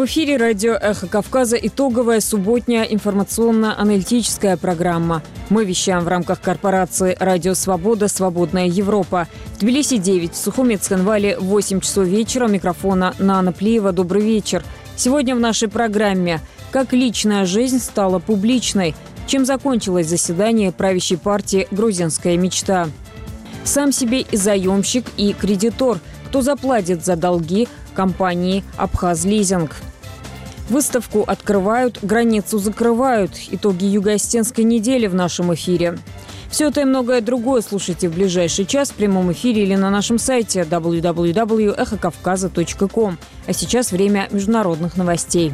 В эфире радио «Эхо Кавказа» итоговая субботняя информационно-аналитическая программа. Мы вещаем в рамках корпорации «Радио Свобода. Свободная Европа». В Тбилиси 9, в Сухуми Цхинвале 8 часов вечера. Микрофона Нана Плиева. Добрый вечер. Сегодня в нашей программе «Как личная жизнь стала публичной», чем закончилось заседание правящей партии «Грузинская мечта». Сам себе и заемщик, и кредитор. Кто заплатит за долги компании «Абхазлизинг». Выставку открывают, границу закрывают. Итоги Юго-Осетинской недели в нашем эфире. Все это и многое другое слушайте в ближайший час в прямом эфире или на нашем сайте www.ekhokavkaza.com. А сейчас время международных новостей.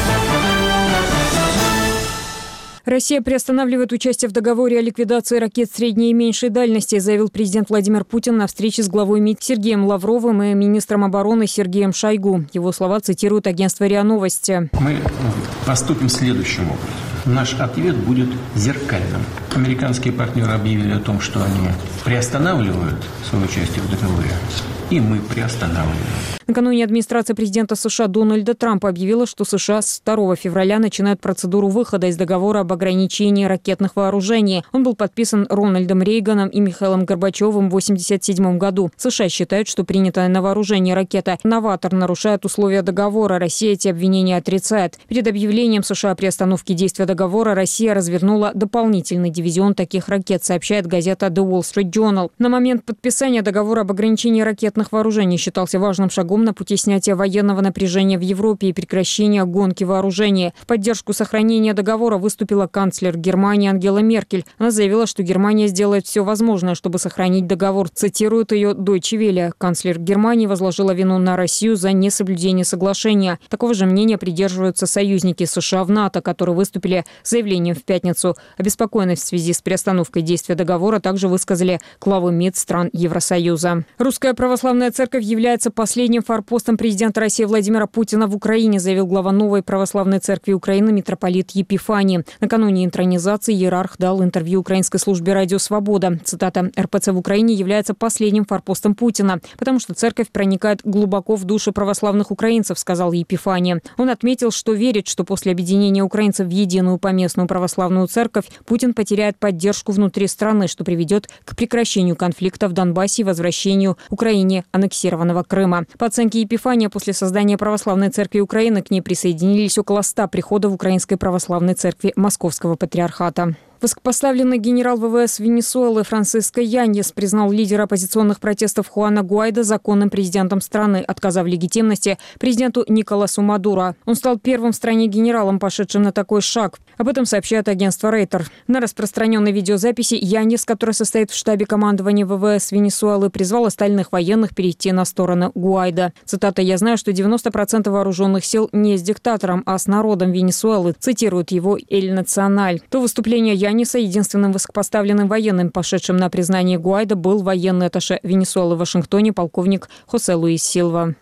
Россия приостанавливает участие в договоре о ликвидации ракет средней и меньшей дальности, заявил президент Владимир Путин на встрече с главой МИД Сергеем Лавровым и министром обороны Сергеем Шойгу. Его слова цитирует агентство РИА Новости. Мы поступим следующим образом. Наш ответ будет зеркальным. Американские партнеры объявили о том, что они приостанавливают свое участие в договоре, и мы приостанавливаем. Накануне администрация президента США Дональда Трампа объявила, что США с 2 февраля начинают процедуру выхода из договора об ограничении ракетных вооружений. Он был подписан Рональдом Рейганом и Михаилом Горбачевым в 1987 году. США считают, что принятая на вооружение ракета «Новатор» нарушает условия договора. Россия эти обвинения отрицает. Перед объявлением США о приостановке действия договора Россия развернула дополнительный дивизион таких ракет, сообщает газета The Wall Street Journal. На момент подписания договора об ограничении ракетных вооружений считался важным шагом на пути снятия военного напряжения в Европе и прекращения гонки вооружений. В поддержку сохранения договора выступила канцлер Германии Ангела Меркель. Она заявила, что Германия сделает все возможное, чтобы сохранить договор. Цитирует ее Deutsche Welle. Канцлер Германии возложила вину на Россию за несоблюдение соглашения. Такого же мнения придерживаются союзники США в НАТО, которые выступили с заявлением в пятницу. Обеспокоенность в связи с приостановкой действия договора также высказали главы МИД стран Евросоюза. Русская православная церковь является последним форпостом президента России Владимира Путина в Украине, заявил глава Новой православной церкви Украины митрополит Епифаний. Накануне интронизации иерарх дал интервью украинской службе «Радио Свобода». Цитата: «РПЦ в Украине является последним форпостом Путина, потому что церковь проникает глубоко в души православных украинцев», сказал Епифаний. Он отметил, что верит, что после объединения украинцев в единую поместную православную церковь Путин потеряет поддержку внутри страны, что приведет к прекращению конфликта в Донбассе и возвращению Украине аннексированного Крыма. По оценке Епифания, после создания Православной церкви Украины к ней присоединились около 100 приходов Украинской Православной церкви Московского патриархата. Высокопоставленный генерал ВВС Венесуэлы Франсиско Яньес признал лидера оппозиционных протестов Хуана Гуайдо законным президентом страны, отказав легитимности президенту Николасу Мадуро. Он стал первым в стране генералом, пошедшим на такой шаг. Об этом сообщает агентство Рейтер. На распространенной видеозаписи Яньес, который состоит в штабе командования ВВС Венесуэлы, призвал остальных военных перейти на сторону Гуайдо. Цитата: «Я знаю, что 90% вооруженных сил не с диктатором, а с народом Венесуэлы», цитирует его Эль Националь. То выступление Яньеса, единственным высокопоставленным военным, пошедшим на признание Гуайдо, был военный атташе Венесуэлы в Вашингтоне полковник Хосе Луис Силва.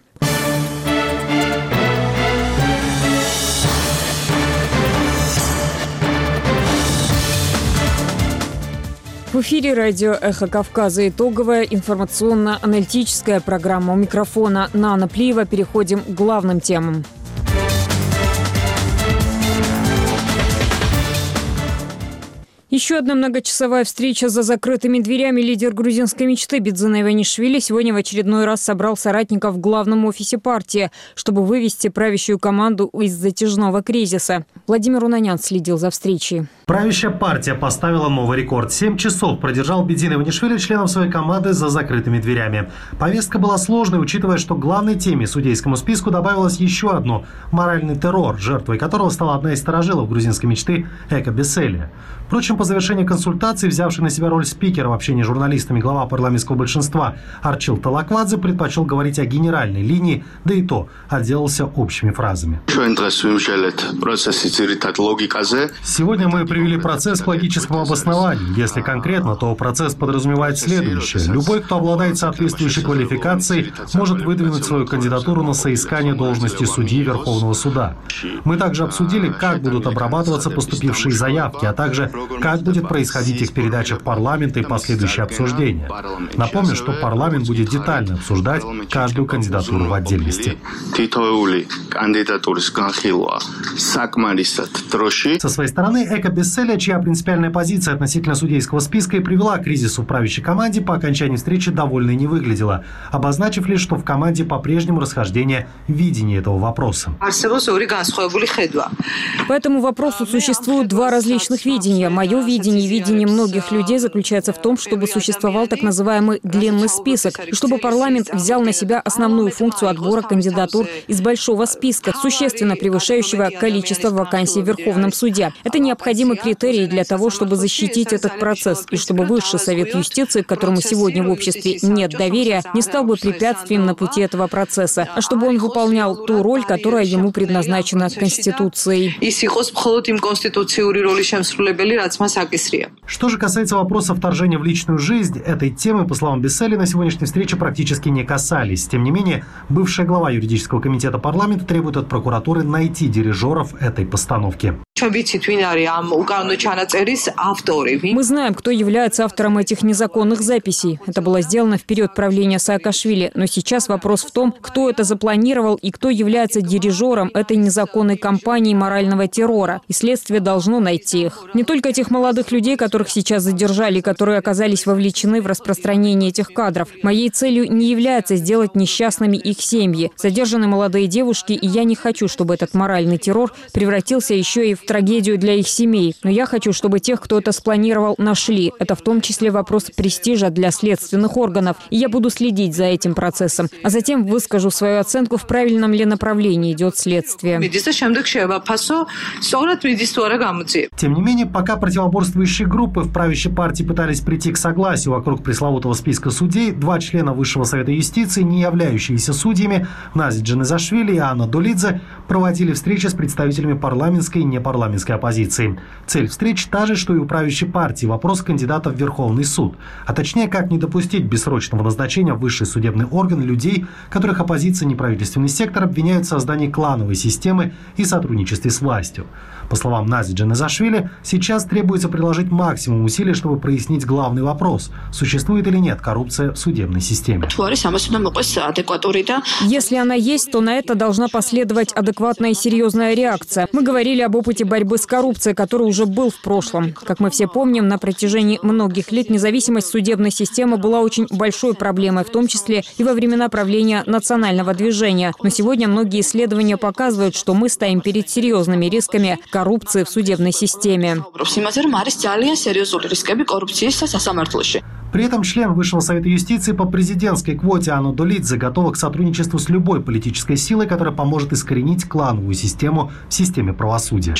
В эфире радио «Эхо Кавказа». Итоговая информационно-аналитическая программа. У микрофона Нана Плиева. Переходим к главным темам. Еще одна многочасовая встреча за закрытыми дверями. Лидер грузинской мечты Бидзина Иванишвили сегодня в очередной раз собрал соратников в главном офисе партии, чтобы вывести правящую команду из затяжного кризиса. Владимир Унанян следил за встречей. Правящая партия поставила новый рекорд. 7 часов продержал Бидзин Иванишвили членов своей команды за закрытыми дверями. Повестка была сложной, учитывая, что к главной теме судейскому списку добавилось еще одно – моральный террор, жертвой которого стала одна из старожилов грузинской мечты Эко Беселия. Впрочем, по завершении консультаций, взявший на себя роль спикера в общении с журналистами глава парламентского большинства Арчил Талаквадзе предпочел говорить о генеральной линии, да и то отделался общими фразами. Сегодня мы привели процесс к логическому обоснованию. Если конкретно, то процесс подразумевает следующее. Любой, кто обладает соответствующей квалификацией, может выдвинуть свою кандидатуру на соискание должности судьи Верховного суда. Мы также обсудили, как будут обрабатываться поступившие заявки, а также как будет происходить их передача в парламент и последующее обсуждение. Напомню, что парламент будет детально обсуждать каждую кандидатуру в отдельности. Со своей стороны, Эко Бесселя, чья принципиальная позиция относительно судейского списка и привела к кризису в правящей команде, по окончании встречи довольной не выглядела, обозначив лишь, что в команде по-прежнему расхождение в видении этого вопроса. По этому вопросу существуют два различных видения. Мое видение и видение многих людей заключается в том, чтобы существовал так называемый длинный список, и чтобы парламент взял на себя основную функцию отбора кандидатур из большого списка, существенно превышающего количество вакансий в Верховном суде. Это необходимый критерий для того, чтобы защитить этот процесс, и чтобы Высший совет юстиции, к которому сегодня в обществе нет доверия, не стал бы препятствием на пути этого процесса, а чтобы он выполнял ту роль, которая ему предназначена Конституцией. Что же касается вопроса вторжения в личную жизнь, этой темы, по словам Бесселя, на сегодняшней встрече практически не касались. Тем не менее, бывшая глава юридического комитета парламента требует от прокуратуры найти дирижеров этой постановки. Мы знаем, кто является автором этих незаконных записей. Это было сделано в период правления Саакашвили. Но сейчас вопрос в том, кто это запланировал и кто является дирижером этой незаконной кампании морального террора. И следствие должно найти их. Не только этих молодых людей, которых сейчас задержали, которые оказались вовлечены в распространение этих кадров. Моей целью не является сделать несчастными их семьи. Задержаны молодые девушки, и я не хочу, чтобы этот моральный террор превратился еще и в трагедию для их семей. Но я хочу, чтобы тех, кто это спланировал, нашли. Это в том числе вопрос престижа для следственных органов. И я буду следить за этим процессом. А затем выскажу свою оценку, в правильном ли направлении идет следствие. Тем не менее, пока противоборствующие группы в правящей партии пытались прийти к согласию вокруг пресловутого списка судей, два члена Высшего совета юстиции, не являющиеся судьями, Назит Джанезашвили и Анна Долидзе, проводили встречи с представителями парламентской и непарламентской оппозиции. Цель встреч та же, что и у правящей партии – вопрос кандидатов в Верховный суд. А точнее, как не допустить бессрочного назначения в высший судебный орган людей, которых оппозиция и неправительственный сектор обвиняют в создании клановой системы и сотрудничестве с властью. По словам Назит Джанезашвили, сейчас требуется приложить максимум усилий, чтобы прояснить главный вопрос – существует или нет коррупция в судебной системе. Если она есть, то на это должна последовать адекватная и серьезная реакция. Мы говорили об опыте борьбы с коррупцией, который уже был в прошлом. Как мы все помним, на протяжении многих лет независимость судебной системы была очень большой проблемой, в том числе и во времена правления национального движения. Но сегодня многие исследования показывают, что мы стоим перед серьезными рисками коррупции в судебной системе. При этом член Высшего совета юстиции по президентской квоте Анна Долидзе готова к сотрудничеству с любой политической силой, которая поможет искоренить клановую систему в системе правосудия.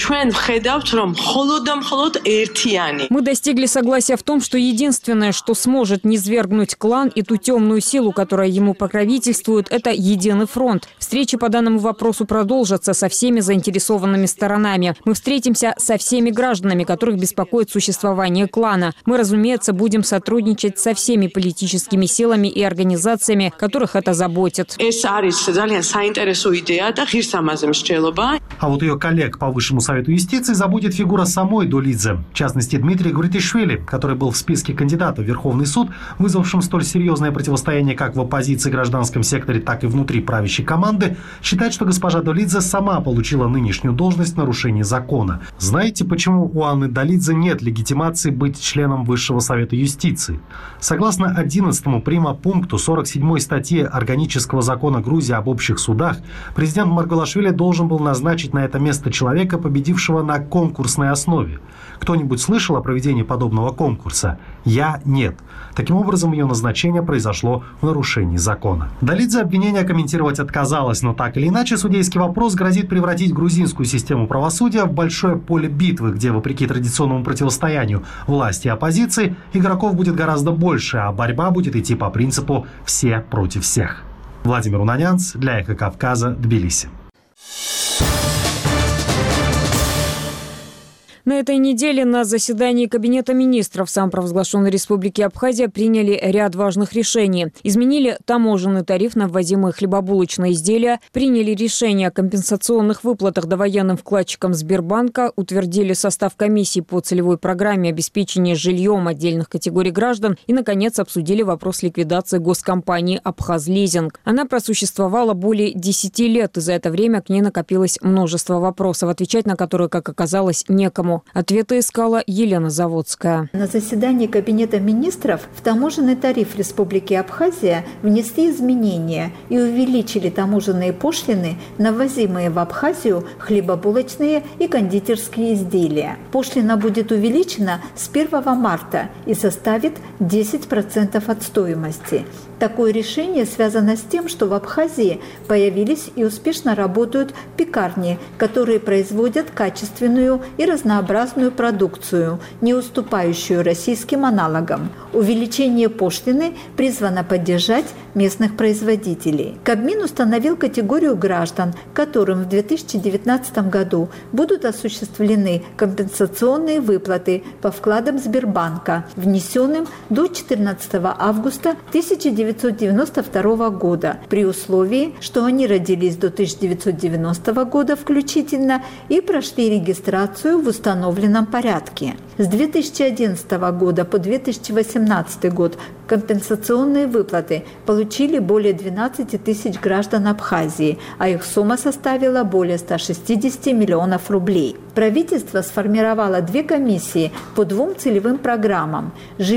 Мы достигли согласия в том, что единственное, что сможет низвергнуть клан и ту темную силу, которая ему покровительствует, это единый фронт. Встречи по данному вопросу продолжатся со всеми заинтересованными сторонами. Мы встретимся со всеми гражданами, которых беспокоит существование клана. Мы, разумеется, будем сотрудничать со всеми политическими силами и организациями, которых это заботит. А вот ее коллег по Высшему совету юстиции заботит фигура самой Долидзе. В частности, Дмитрий Гвритишвили, который был в списке кандидатов в Верховный суд, вызвавшим столь серьезное противостояние как в оппозиции и гражданском секторе, так и внутри правящей команды, считает, что госпожа Долидзе сама получила нынешнюю должность в нарушении закона. Знаете, почему у Анны Долидзе нет легитимации быть членом Высшего совета юстиции? Согласно 11 прима-пункту 47 статьи Органического закона Грузии об общих судах, президент Маргвелашвили должен был назначить на это место человека, победившего на конкурсной основе. Кто-нибудь слышал о проведении подобного конкурса? Я – нет. Таким образом, ее назначение произошло в нарушении закона. Долидзе обвинения комментировать отказалась, но так или иначе судейский вопрос грозит превратить грузинскую систему правосудия в большое поле битвы, где, вопреки традиционному противостоянию власти и оппозиции, игроков будет гораздо больше, а борьба будет идти по принципу «все против всех». Владимир Унанянц для Эхо Кавказа, Тбилиси. На этой неделе на заседании Кабинета министров самопровозглашенной Республики Абхазия приняли ряд важных решений. Изменили таможенный тариф на ввозимые хлебобулочные изделия, приняли решение о компенсационных выплатах довоенным вкладчикам Сбербанка, утвердили состав комиссии по целевой программе обеспечения жильем отдельных категорий граждан и, наконец, обсудили вопрос ликвидации госкомпании «Абхазлизинг». Она просуществовала более 10 лет, и за это время к ней накопилось множество вопросов, отвечать на которые, как оказалось, некому. Ответы искала Елена Заводская. На заседании Кабинета министров в таможенный тариф Республики Абхазия внесли изменения и увеличили таможенные пошлины на ввозимые в Абхазию хлебобулочные и кондитерские изделия. Пошлина будет увеличена с 1 марта и составит 10% от стоимости. Такое решение связано с тем, что в Абхазии появились и успешно работают пекарни, которые производят качественную и разнообразную продукцию, не уступающую российским аналогам. Увеличение пошлины призвано поддержать местных производителей. Кабмин установил категорию граждан, которым в 2019 году будут осуществлены компенсационные выплаты по вкладам Сбербанка, внесенным до 14 августа 1992 года, при условии, что они родились до 1990 года включительно и прошли регистрацию в установленном порядке. С 2011 года по 2018 год компенсационные выплаты получили более 12 тысяч граждан Абхазии, а их сумма составила более 160 миллионов рублей. Правительство сформировало 2 комиссии по 2 целевым программам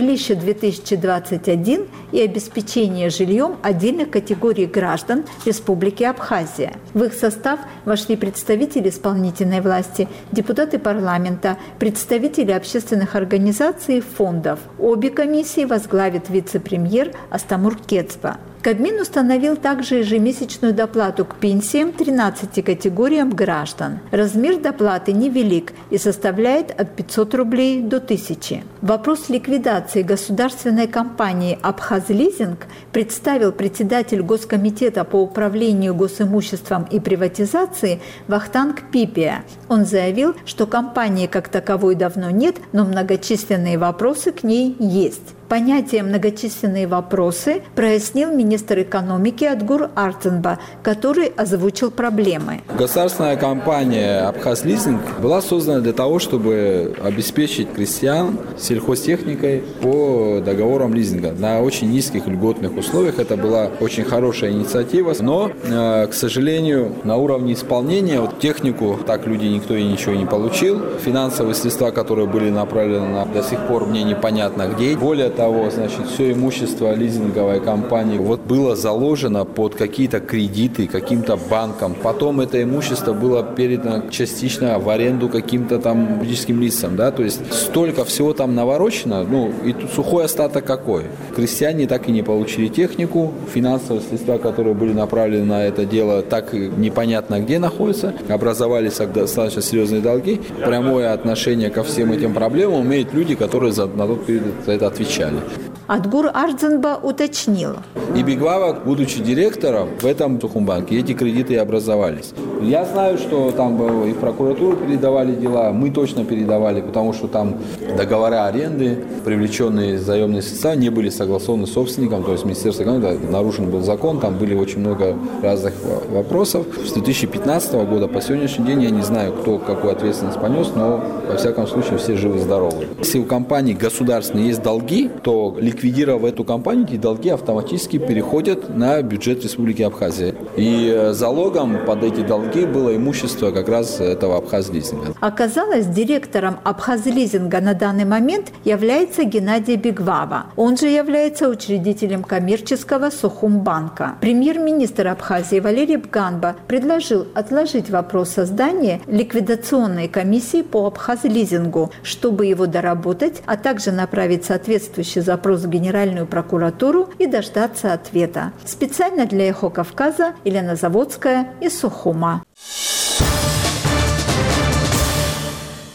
«Жилище-2021» и «Обеспечение жильем отдельных категорий граждан Республики Абхазия». В их состав вошли представители исполнительной власти, депутаты парламента, представители общественных организаций и фондов. Обе комиссии возглавит вице-премьер Астамур Кецба. Кабмин установил также ежемесячную доплату к пенсиям 13 категориям граждан. Размер доплаты невелик и составляет от 500 рублей до 1000. Вопрос ликвидации государственной компании «Абхазлизинг» представил председатель Госкомитета по управлению госимуществом и приватизации Вахтанг Пипия. Он заявил, что компании как таковой давно нет, но многочисленные вопросы к ней есть. Понятие «многочисленные вопросы» прояснил министр экономики Адгур Арцинба, который озвучил проблемы. Государственная компания «Абхазлизинг» была создана для того, чтобы обеспечить крестьян сельхозтехникой по договорам лизинга на очень низких льготных условиях. Это была очень хорошая инициатива, но, к сожалению, на уровне исполнения технику так люди никто и ничего не получил. Финансовые средства, которые были направлены до сих пор мне непонятно где. Более того, все имущество лизинговой компании было заложено под какие-то кредиты каким-то банкам. Потом это имущество было передано частично в аренду каким-то там юридическим лицам. Да? То есть столько всего там наворочено, и тут сухой остаток какой? Крестьяне так и не получили технику, финансовые средства, которые были направлены на это дело, так непонятно где находятся, образовались достаточно серьезные долги. Прямое отношение ко всем этим проблемам имеют люди, которые на тот период за это отвечали. Адгур Арцинба уточнил. И Беглава, будучи директором в этом Сухумбанке, эти кредиты и образовались. Я знаю, что там и в прокуратуру передавали дела, мы точно передавали, потому что там договора аренды, привлеченные заемные средства, не были согласованы с собственником, то есть Министерство экономики, нарушен был закон, там были очень много разных вопросов. С 2015 года по сегодняшний день я не знаю, кто какую ответственность понес, но во всяком случае все живы-здоровы. Если у компании государственной есть долги, то ликвидировав эту компанию, эти долги автоматически переходят на бюджет Республики Абхазия. И залогом под эти долги было имущество как раз этого Абхазлизинга. Оказалось, директором Абхазлизинга на данный момент является Геннадий Беглава. Он же является учредителем коммерческого Сухумбанка. Премьер-министр Абхазии Валерий Бганба предложил отложить вопрос создания ликвидационной комиссии по Абхазлизингу, чтобы его доработать, а также направить соответствующий запрос в Генеральную прокуратуру и дождаться ответа. Специально для «Эхо Кавказа» Елена Заводская из Сухума.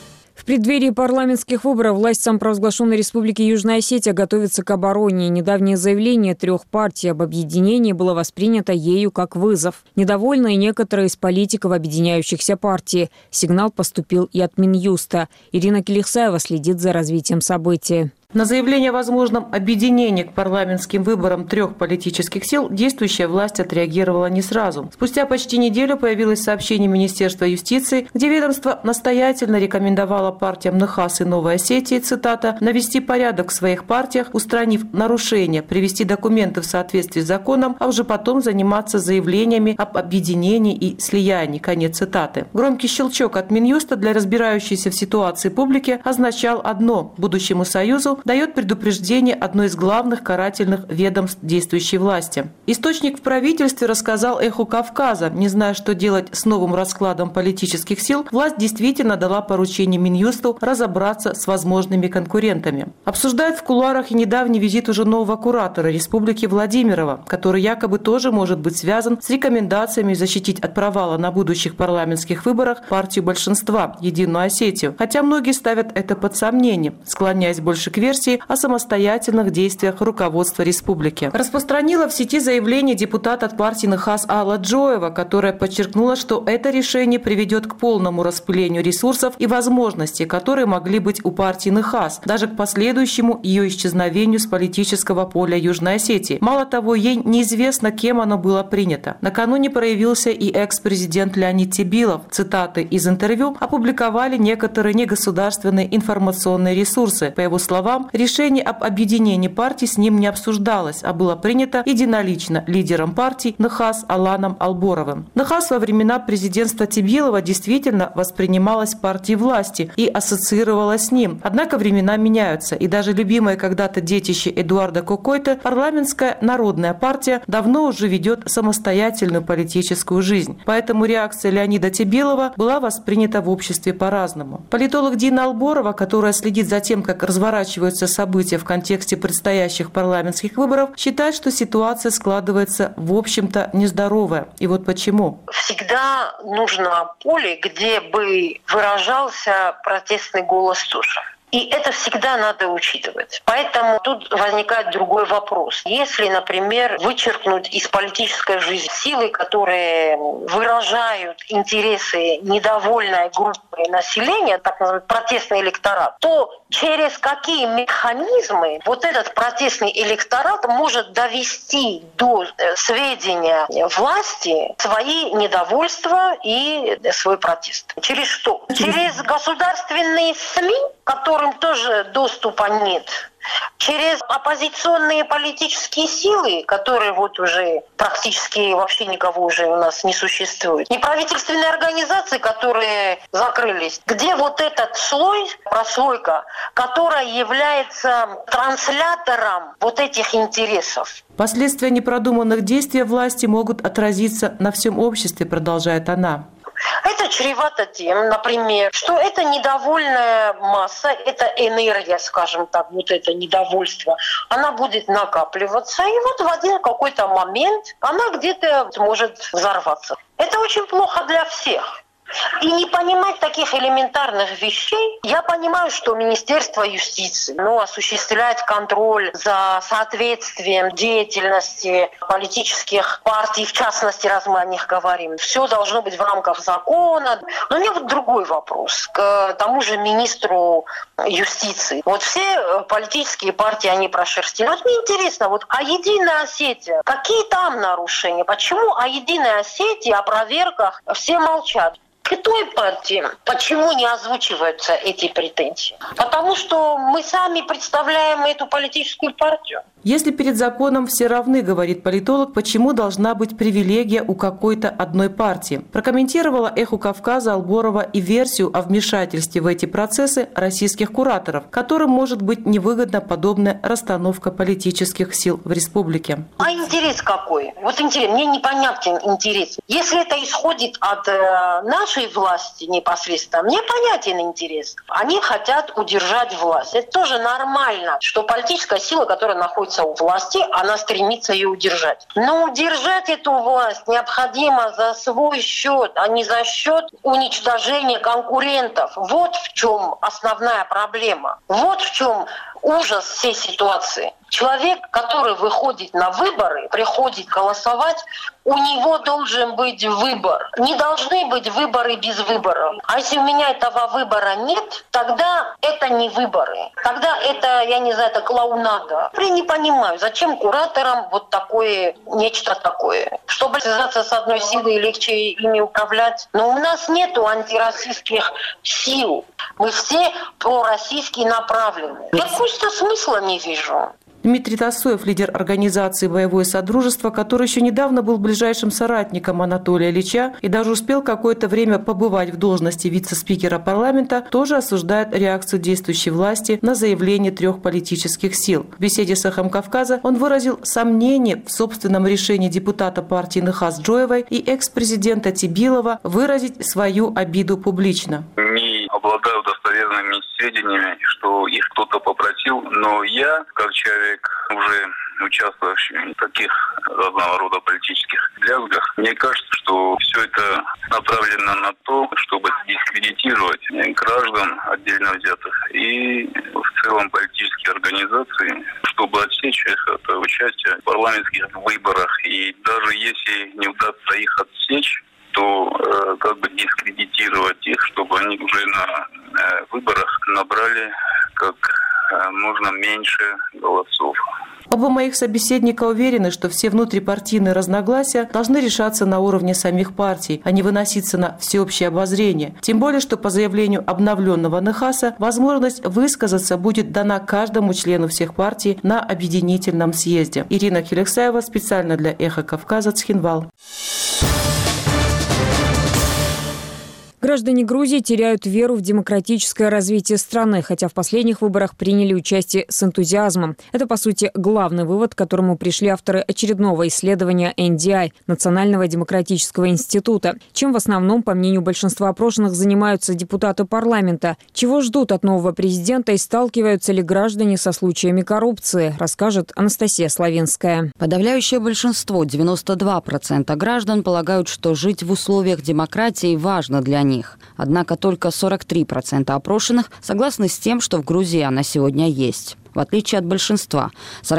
преддверии парламентских выборов власть самопровозглашенной Республики Южная Осетия готовится к обороне. Недавнее заявление 3 партий об объединении было воспринято ею как вызов. Недовольны и некоторые из политиков объединяющихся партий. Сигнал поступил и от Минюста. Ирина Келихсаева следит за развитием событий. На заявление о возможном объединении к парламентским выборам 3 политических сил действующая власть отреагировала не сразу. Спустя почти неделю появилось сообщение Министерства юстиции, где ведомство настоятельно рекомендовало партиям НХАС и Новой Осетии, цитата, «навести порядок в своих партиях, устранив нарушения, привести документы в соответствии с законом, а уже потом заниматься заявлениями об объединении и слиянии». Конец цитаты. Громкий щелчок от Минюста для разбирающейся в ситуации публики означал одно – будущему Союзу дает предупреждение одной из главных карательных ведомств действующей власти. Источник в правительстве рассказал «Эху Кавказа». Не зная, что делать с новым раскладом политических сил, власть действительно дала поручение Минюсту разобраться с возможными конкурентами. Обсуждают в кулуарах и недавний визит уже нового куратора Республики Владимирова, который якобы тоже может быть связан с рекомендациями защитить от провала на будущих парламентских выборах партию большинства – Единую Осетию. Хотя многие ставят это под сомнение, склоняясь больше к версии о самостоятельных действиях руководства республики. Распространила в сети заявление депутат от партии НХАС Алла Джоева, которая подчеркнула, что это решение приведет к полному распылению ресурсов и возможностей, которые могли быть у партии НХАС, даже к последующему ее исчезновению с политического поля Южной Осетии. Мало того, ей неизвестно, кем оно было принято. Накануне проявился и экс-президент Леонид Тебилов. Цитаты из интервью опубликовали некоторые негосударственные информационные ресурсы. По его словам, решение об объединении партий с ним не обсуждалось, а было принято единолично лидером партии НХАС Аланом Алборовым. НХАС во времена президентства Тебилова действительно воспринималась партией власти и ассоциировалась с ним. Однако времена меняются, и даже любимое когда-то детище Эдуарда Кокойта, парламентская народная партия, давно уже ведет самостоятельную политическую жизнь. Поэтому реакция Леонида Тебилова была воспринята в обществе по-разному. Политолог Дина Алборова, которая следит за тем, как разворачиваются события в контексте предстоящих парламентских выборов, считает, что ситуация складывается, в общем-то, нездоровая. И вот почему. Всегда нужно поле, где бы выражался протестный голос тоже. И это всегда надо учитывать. Поэтому тут возникает другой вопрос. Если, например, вычеркнуть из политической жизни силы, которые выражают интересы недовольной группы населения, так называемый протестный электорат, то через какие механизмы вот этот протестный электорат может довести до сведения власти свои недовольства и свой протест? Через что? Через государственные СМИ, которым тоже доступа нет, через оппозиционные политические силы, которые вот уже практически вообще никого уже у нас не существует, неправительственные организации, которые закрылись, где вот этот слой, прослойка, которая является транслятором вот этих интересов. Последствия непродуманных действий власти могут отразиться на всем обществе, продолжает она. Это чревато тем, например, что это недовольная масса, это энергия, скажем так, вот это недовольство, она будет накапливаться, и вот в один какой-то момент она где-то может взорваться. Это очень плохо для всех. И не понимать таких элементарных вещей, я понимаю, что Министерство юстиции осуществляет контроль за соответствием деятельности политических партий, в частности, раз мы о них говорим. Все должно быть в рамках закона. Но у меня вот другой вопрос к тому же министру юстиции. Вот все политические партии, они прошерстили. Вот мне интересно, вот а Единая Осетия, какие там нарушения? Почему о Единой Осетии, о проверках все молчат? К той партии почему не озвучиваются эти претензии? Потому что мы сами представляем эту политическую партию. Если перед законом все равны, говорит политолог, почему должна быть привилегия у какой-то одной партии? Прокомментировала «Эху Кавказа» Алборова и версию о вмешательстве в эти процессы российских кураторов, которым может быть невыгодна подобная расстановка политических сил в республике. А интерес какой? Вот интерес, мне непонятен интерес. Если это исходит от нашей бывшей власти непосредственно, мне понятен интерес. Они хотят удержать власть. Это тоже нормально, что политическая сила, которая находится у власти, она стремится ее удержать. Но удержать эту власть необходимо за свой счет, а не за счет уничтожения конкурентов. Вот в чем основная проблема. Вот в чем ужас всей ситуации. Человек, который выходит на выборы, приходит голосовать, у него должен быть выбор. Не должны быть выборы без выборов. А если у меня этого выбора нет, тогда это не выборы. Тогда это, я не знаю, это клоунада. Я не понимаю, зачем кураторам вот такое, нечто такое. Чтобы связаться с одной силой, легче ими управлять. Но у нас нету антироссийских сил. Мы все пророссийски направлены. Я просто смысла не вижу. Дмитрий Тассоев, лидер организации «Боевое содружество», который еще недавно был ближайшим соратником Анатолия Ильича и даже успел какое-то время побывать в должности вице-спикера парламента, тоже осуждает реакцию действующей власти на заявление 3 политических сил. В беседе с «Эхом Кавказа» он выразил сомнение в собственном решении депутата партии Нехас Джоевой и экс-президента Тибилова выразить свою обиду публично. Не обладаю достоверными сведениями, что их кто-то попросил, но я, как человек, уже участвовавший в таких разного рода политических лязгах, мне кажется, что все это направлено на то, чтобы дискредитировать граждан отдельно взятых и в целом политические организации, чтобы отсечь их от участия в парламентских выборах. И даже если не удастся их отсечь, то как бы дискредитировать их, чтобы они уже на выборах набрали как можно меньше голосов. Оба моих собеседника уверены, что все внутрипартийные разногласия должны решаться на уровне самих партий, а не выноситься на всеобщее обозрение. Тем более, что по заявлению обновленного Нехаса возможность высказаться будет дана каждому члену всех партий на объединительном съезде. Ирина Хилексаева специально для «Эхо Кавказа», Цхинвал. Граждане Грузии теряют веру в демократическое развитие страны, хотя в последних выборах приняли участие с энтузиазмом. Это, по сути, главный вывод, к которому пришли авторы очередного исследования NDI – Национального демократического института. Чем в основном, по мнению большинства опрошенных, занимаются депутаты парламента? Чего ждут от нового президента и сталкиваются ли граждане со случаями коррупции, расскажет Анастасия Славинская. Подавляющее большинство, 92% граждан, полагают, что жить в условиях демократии важно для них. Однако только 43% опрошенных согласны с тем, что в Грузии она сегодня есть. В отличие от большинства,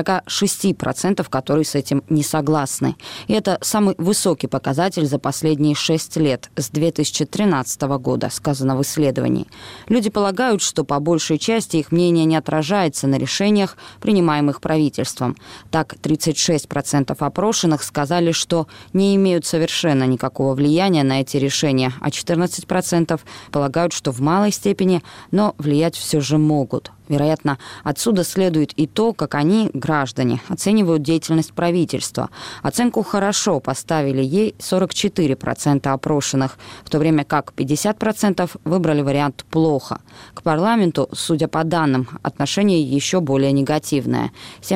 46%, которые с этим не согласны. И это самый высокий показатель за последние 6 лет, с 2013 года, сказано в исследовании. Люди полагают, что по большей части их мнение не отражается на решениях, принимаемых правительством. Так, 36% опрошенных сказали, что не имеют совершенно никакого влияния на эти решения, а 14% полагают, что в малой степени, но влиять все же могут. Вероятно, отсюда следует и то, как они, граждане, оценивают деятельность правительства. Оценку «хорошо» поставили ей 44% опрошенных, в то время как 50% выбрали вариант «плохо». К парламенту, судя по данным, отношение еще более негативное.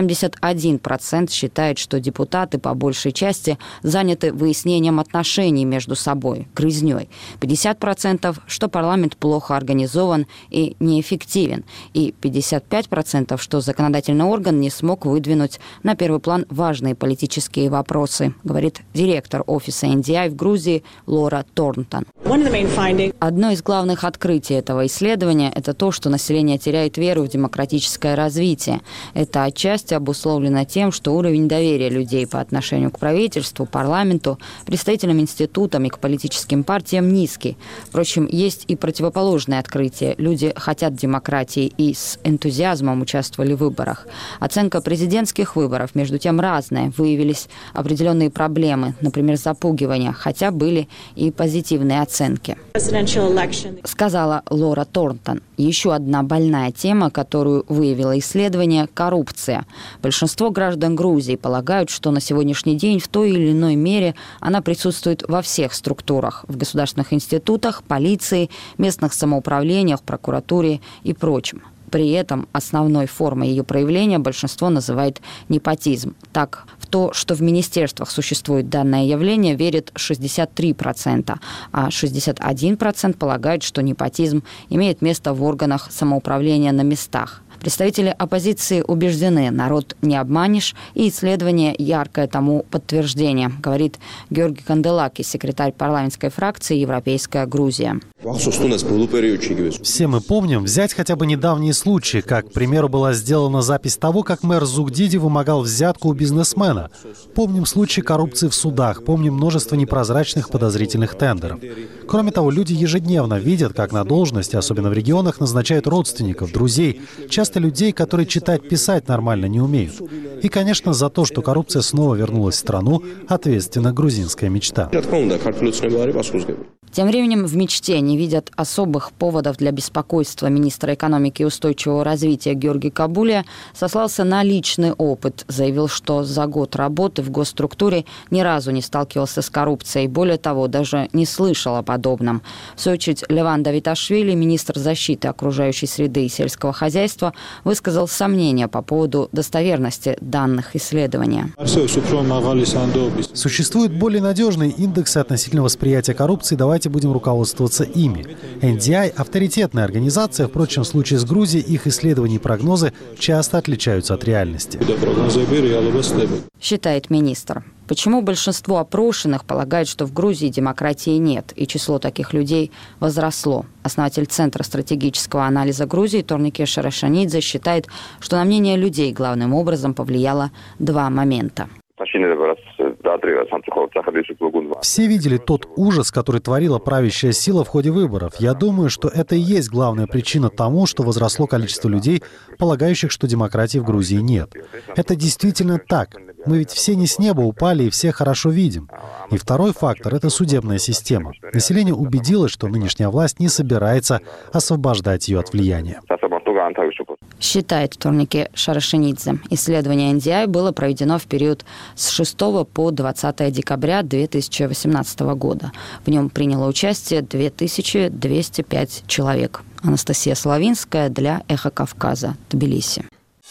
71% считает, что депутаты по большей части заняты выяснением отношений между собой, грызней. 50%, что парламент плохо организован и неэффективен. И 55%, что законодательный орган не смог выдвинуть на первый план важные политические вопросы, говорит директор офиса NDI в Грузии Лора Торнтон. Одно из главных открытий этого исследования – это то, что население теряет веру в демократическое развитие. Это отчасти обусловлено тем, что уровень доверия людей по отношению к правительству, парламенту, представителям институтам и к политическим партиям низкий. Впрочем, есть и противоположное открытие. Люди хотят демократии и с энтузиазмом участвовали в выборах. Оценка президентских выборов, между тем, разная. Выявились определенные проблемы, например, запугивания, хотя были и позитивные оценки. Сказала Лора Торнтон. Еще одна больная тема, которую выявило исследование – коррупция. Большинство граждан Грузии полагают, что на сегодняшний день в той или иной мере она присутствует во всех структурах – в государственных институтах, полиции, местных самоуправлениях, прокуратуре и прочем. При этом основной формой ее проявления большинство называет непотизм. Так, в то, что в министерствах существует данное явление, верит 63%, а 61% полагают, что непотизм имеет место в органах самоуправления на местах. Представители оппозиции убеждены, народ не обманешь, и исследование яркое тому подтверждение, говорит Георгий Канделакис, секретарь парламентской фракции «Европейская Грузия». Все мы помним, взять хотя бы недавние случаи, как, к примеру, была сделана запись того, как мэр Зугдиди вымогал взятку у бизнесмена. Помним случаи коррупции в судах, помним множество непрозрачных подозрительных тендеров. Кроме того, люди ежедневно видят, как на должности, особенно в регионах, назначают родственников, друзей, часто людей, которые читать, писать нормально не умеют. И, конечно, за то, что коррупция снова вернулась в страну, ответственна грузинская мечта. Тем временем в мечте не видят особых поводов для беспокойства. Министр экономики и устойчивого развития Георгий Кабулия сослался на личный опыт. Заявил, что за год работы в госструктуре ни разу не сталкивался с коррупцией. Более того, даже не слышал о подобном. В свою очередь, Леван Давиташвили, министр защиты окружающей среды и сельского хозяйства, высказал сомнения по поводу достоверности данных исследования. Существуют более надежные индексы относительно восприятия коррупции. Давайте будем руководствоваться ими. NDI – авторитетная организация. Впрочем, в случае с Грузией их исследования и прогнозы часто отличаются от реальности. Считает министр. Почему большинство опрошенных полагает, что в Грузии демократии нет, и число таких людей возросло? Основатель Центра стратегического анализа Грузии Торнике Шарашанидзе считает, что на мнение людей главным образом повлияло два момента. Все видели тот ужас, который творила правящая сила в ходе выборов. Я думаю, что это и есть главная причина тому, что возросло количество людей, полагающих, что демократии в Грузии нет. Это действительно так. Мы ведь все не с неба упали и все хорошо видим. И второй фактор – это судебная система. Население убедилось, что нынешняя власть не собирается освобождать ее от влияния. Считает Торнике Шарашанидзе. Исследование NDI было проведено в период с 6 по 20 декабря 2018 года. В нем приняло участие 2205 человек. Анастасия Славинская для «Эхо Кавказа», Тбилиси.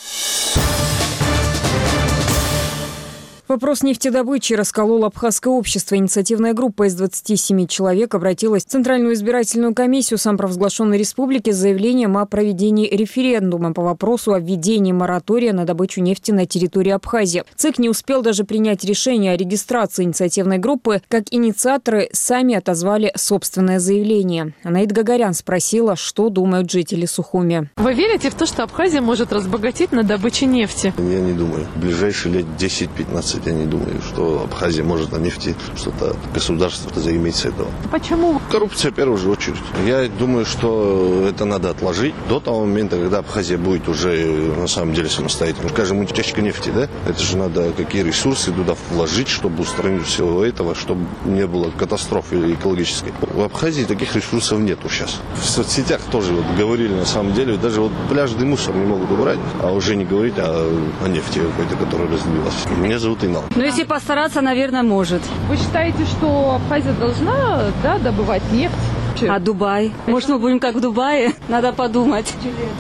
Вопрос нефтедобычи расколол абхазское общество. Инициативная группа из 27 человек обратилась в Центральную избирательную комиссию самопровозглашенной республики с заявлением о проведении референдума по вопросу о введении моратория на добычу нефти на территории Абхазии. ЦИК не успел даже принять решение о регистрации инициативной группы. Как инициаторы сами отозвали собственное заявление. Анаид Гагарян спросила, что думают жители Сухуми. Вы верите в то, что Абхазия может разбогатеть на добыче нефти? Я не думаю. В ближайшие лет 10-15 я не думаю, что Абхазия может на нефти что-то государство заиметь с этого. Почему? Коррупция в первую же очередь. Я думаю, что это надо отложить до того момента, когда Абхазия будет уже на самом деле самостоятельной. Скажем, утечка нефти, да? Это же надо какие ресурсы туда вложить, чтобы устранить всего этого, чтобы не было катастрофы экологической. В Абхазии таких ресурсов нету сейчас. В соцсетях тоже вот говорили на самом деле, даже вот пляжный мусор не могут убрать, а уже не говорить о нефти какой-то, которая разлилась. Меня зовут Инал. Ну, если постараться, наверное, может. Вы считаете, что Абхазия должна, добывать нефть? А Дубай? Может, мы будем как в Дубае? Надо подумать.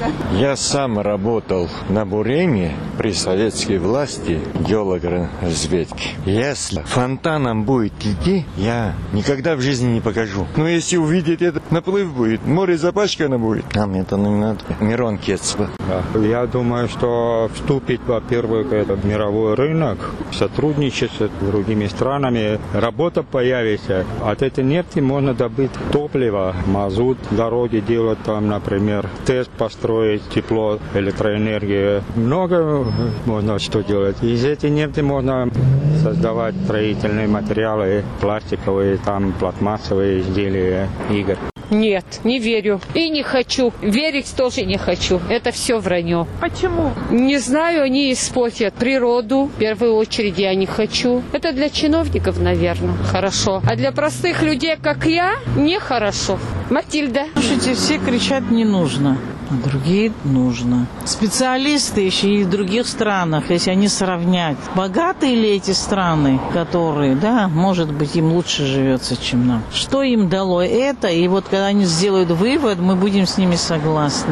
Я сам работал на бурении при советской власти геологоразведки. Если фонтаном будет идти, я никогда в жизни не покажу. Но если увидеть это, наплыв будет, море запачкано будет. Нам это не надо. Мирон Кецба. Я думаю, что вступить, во-первых, в мировой рынок, сотрудничать с другими странами, работа появится. От этой нефти можно добыть топливо, мазут, дороги делать там, например, ТЭС построить, тепло, электроэнергию. Много можно что делать. Из этой нефти можно создавать строительные материалы, пластиковые, там, пластмассовые изделия, игр. Нет, не верю. И не хочу. Верить тоже не хочу. Это все вранье. Почему? Не знаю, они испортят природу. В первую очередь я не хочу. Это для чиновников, наверное, хорошо. А для простых людей, как я, нехорошо. Матильда. Слушайте, все кричат «не нужно». А другие нужно. Специалисты еще и в других странах, если они сравнять, богатые ли эти страны, которые, да, может быть, им лучше живется, чем нам. Что им дало это? И вот когда они сделают вывод, мы будем с ними согласны.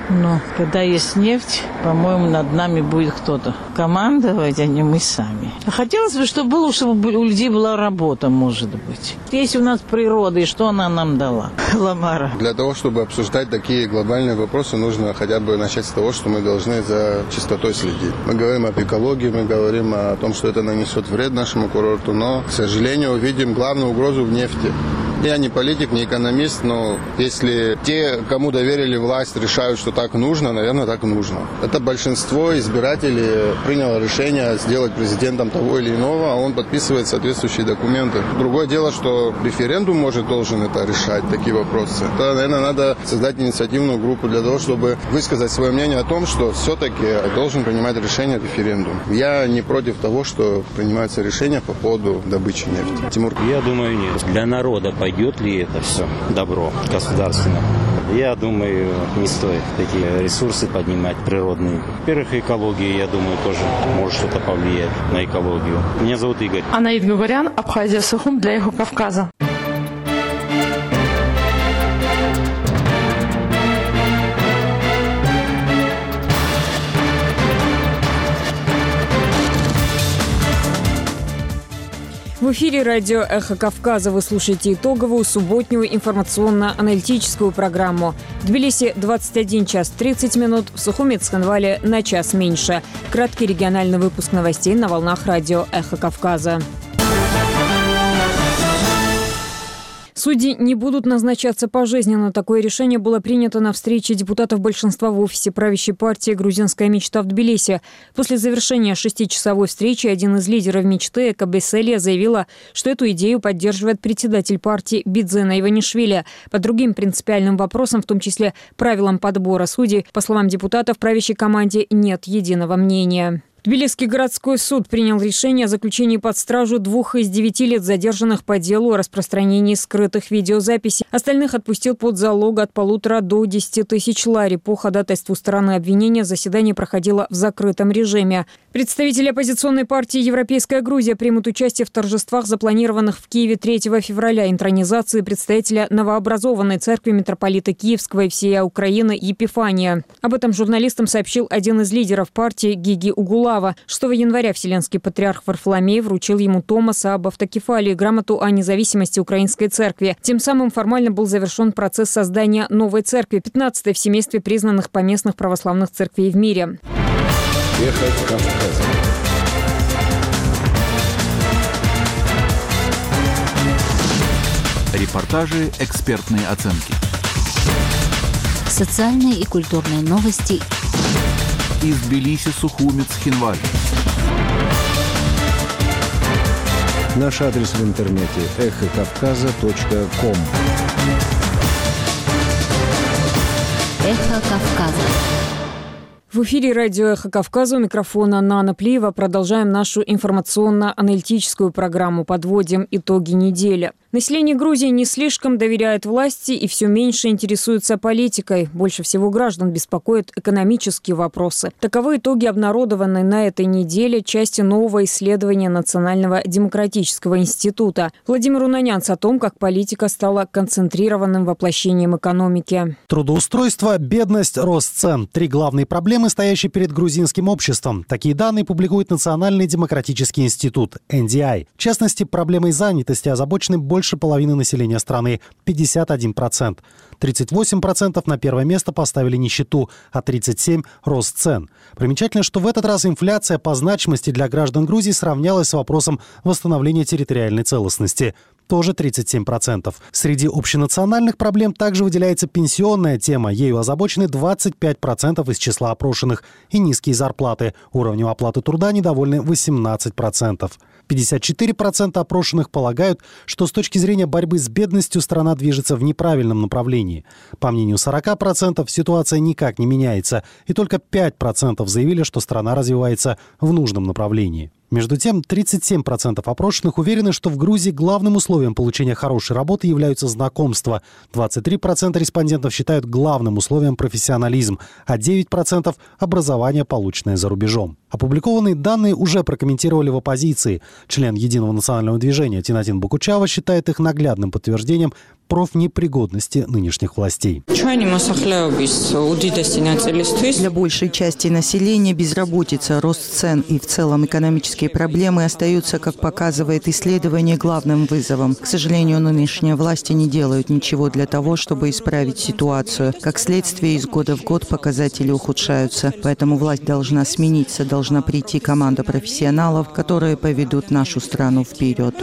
Но когда есть нефть, по-моему, над нами будет кто-то командовать, а не мы сами. Хотелось бы, чтобы было, чтобы у людей была работа, может быть. Есть у нас природа, и что она нам дала? Ламара. Для того, чтобы обсуждать такие глобальные вопросы, нужно хотя бы начать с того, что мы должны за чистотой следить. Мы говорим об экологии, мы говорим о том, что это нанесет вред нашему курорту, но, к сожалению, видим главную угрозу в нефти. Я не политик, не экономист, но если те, кому доверили власть, решают, что так нужно, наверное, так нужно. Это большинство избирателей приняло решение сделать президентом того или иного, а он подписывает соответствующие документы. Другое дело, что референдум должен это решать, такие вопросы. Это, наверное, надо создать инициативную группу для того, чтобы высказать свое мнение о том, что все-таки должен принимать решение референдум. Я не против того, что принимаются решения по поводу добычи нефти. Тимур? Я думаю, нет. Для народа пойдет ли это все добро государственное? Я думаю, не стоит такие ресурсы поднимать природные. Во-первых, экология, я думаю, тоже может что-то повлиять на экологию. Меня зовут Игорь. Анаид Гугарян, Абхазия, Сухум для Эхо Кавказа. В эфире радио «Эхо Кавказа». Вы слушаете итоговую субботнюю информационно-аналитическую программу. В Тбилиси 21 час 30 минут, в Сухуми и Цхинвале на час меньше. Краткий региональный выпуск новостей на волнах радио «Эхо Кавказа». Судьи не будут назначаться пожизненно. Такое решение было принято на встрече депутатов большинства в офисе правящей партии «Грузинская мечта» в Тбилиси. После завершения 6-часовой встречи один из лидеров мечты, Эка Беселия, заявила, что эту идею поддерживает председатель партии Бидзена Иванишвили. По другим принципиальным вопросам, в том числе правилам подбора судей, по словам депутатов, в правящей команде нет единого мнения. Тбилисский городской суд принял решение о заключении под стражу 2 из 9 лиц, задержанных по делу о распространении скрытых видеозаписей. Остальных отпустил под залог от 1,5 до 10 тысяч лари. По ходатайству стороны обвинения заседание проходило в закрытом режиме. Представители оппозиционной партии «Европейская Грузия» примут участие в торжествах, запланированных в Киеве 3 февраля, интронизации представителя новообразованной церкви митрополита Киевского и всей Украины Епифания. Об этом журналистам сообщил один из лидеров партии Гиги Угулава. 6 января Вселенский патриарх Варфоломей вручил ему томос об автокефалии, грамоту о независимости Украинской церкви. Тем самым формально был завершен процесс создания новой церкви, 15-й в семействе признанных поместных православных церквей в мире. Эхо Кавказа. Репортажи, экспертные оценки. Социальные и культурные новости. Из Тбилиси, Сухуми, Цхинвале. Наш адрес в интернете эхокавказа.ком. Эхо Кавказа. В эфире радио «Эхо Кавказа», у микрофона Нана Плиева. Продолжаем нашу информационно-аналитическую программу. Подводим итоги недели. Население Грузии не слишком доверяет власти и все меньше интересуется политикой. Больше всего граждан беспокоят экономические вопросы. Таковы итоги, обнародованные на этой неделе части нового исследования Национального демократического института. Владимир Унанянц о том, как политика стала концентрированным воплощением экономики. Трудоустройство, бедность, рост цен – 3 главные проблемы, стоящие перед грузинским обществом. Такие данные публикует Национальный демократический институт (NDI). В частности, проблемой занятости озабочены больше половины населения страны – 51%. 38% на первое место поставили нищету, а 37% – рост цен. Примечательно, что в этот раз инфляция по значимости для граждан Грузии сравнялась с вопросом восстановления территориальной целостности. Тоже 37%. Среди общенациональных проблем также выделяется пенсионная тема. Ею озабочены 25% из числа опрошенных. И низкие зарплаты. Уровнем оплаты труда недовольны 18%. 54% опрошенных полагают, что с точки зрения борьбы с бедностью страна движется в неправильном направлении. По мнению 40%, ситуация никак не меняется. И только 5% заявили, что страна развивается в нужном направлении. Между тем, 37% опрошенных уверены, что в Грузии главным условием получения хорошей работы являются знакомства. 23% респондентов считают главным условием профессионализм, а 9% – образование, полученное за рубежом. Опубликованные данные уже прокомментировали в оппозиции. Член Единого национального движения Тинатин Букучава считает их наглядным подтверждением профнепригодности нынешних властей. Для большей части населения безработица, рост цен и в целом экономические проблемы остаются, как показывает исследование, главным вызовом. К сожалению, нынешние власти не делают ничего для того, чтобы исправить ситуацию. Как следствие, из года в год показатели ухудшаются. Поэтому власть должна смениться, должна прийти команда профессионалов, которые поведут нашу страну вперед.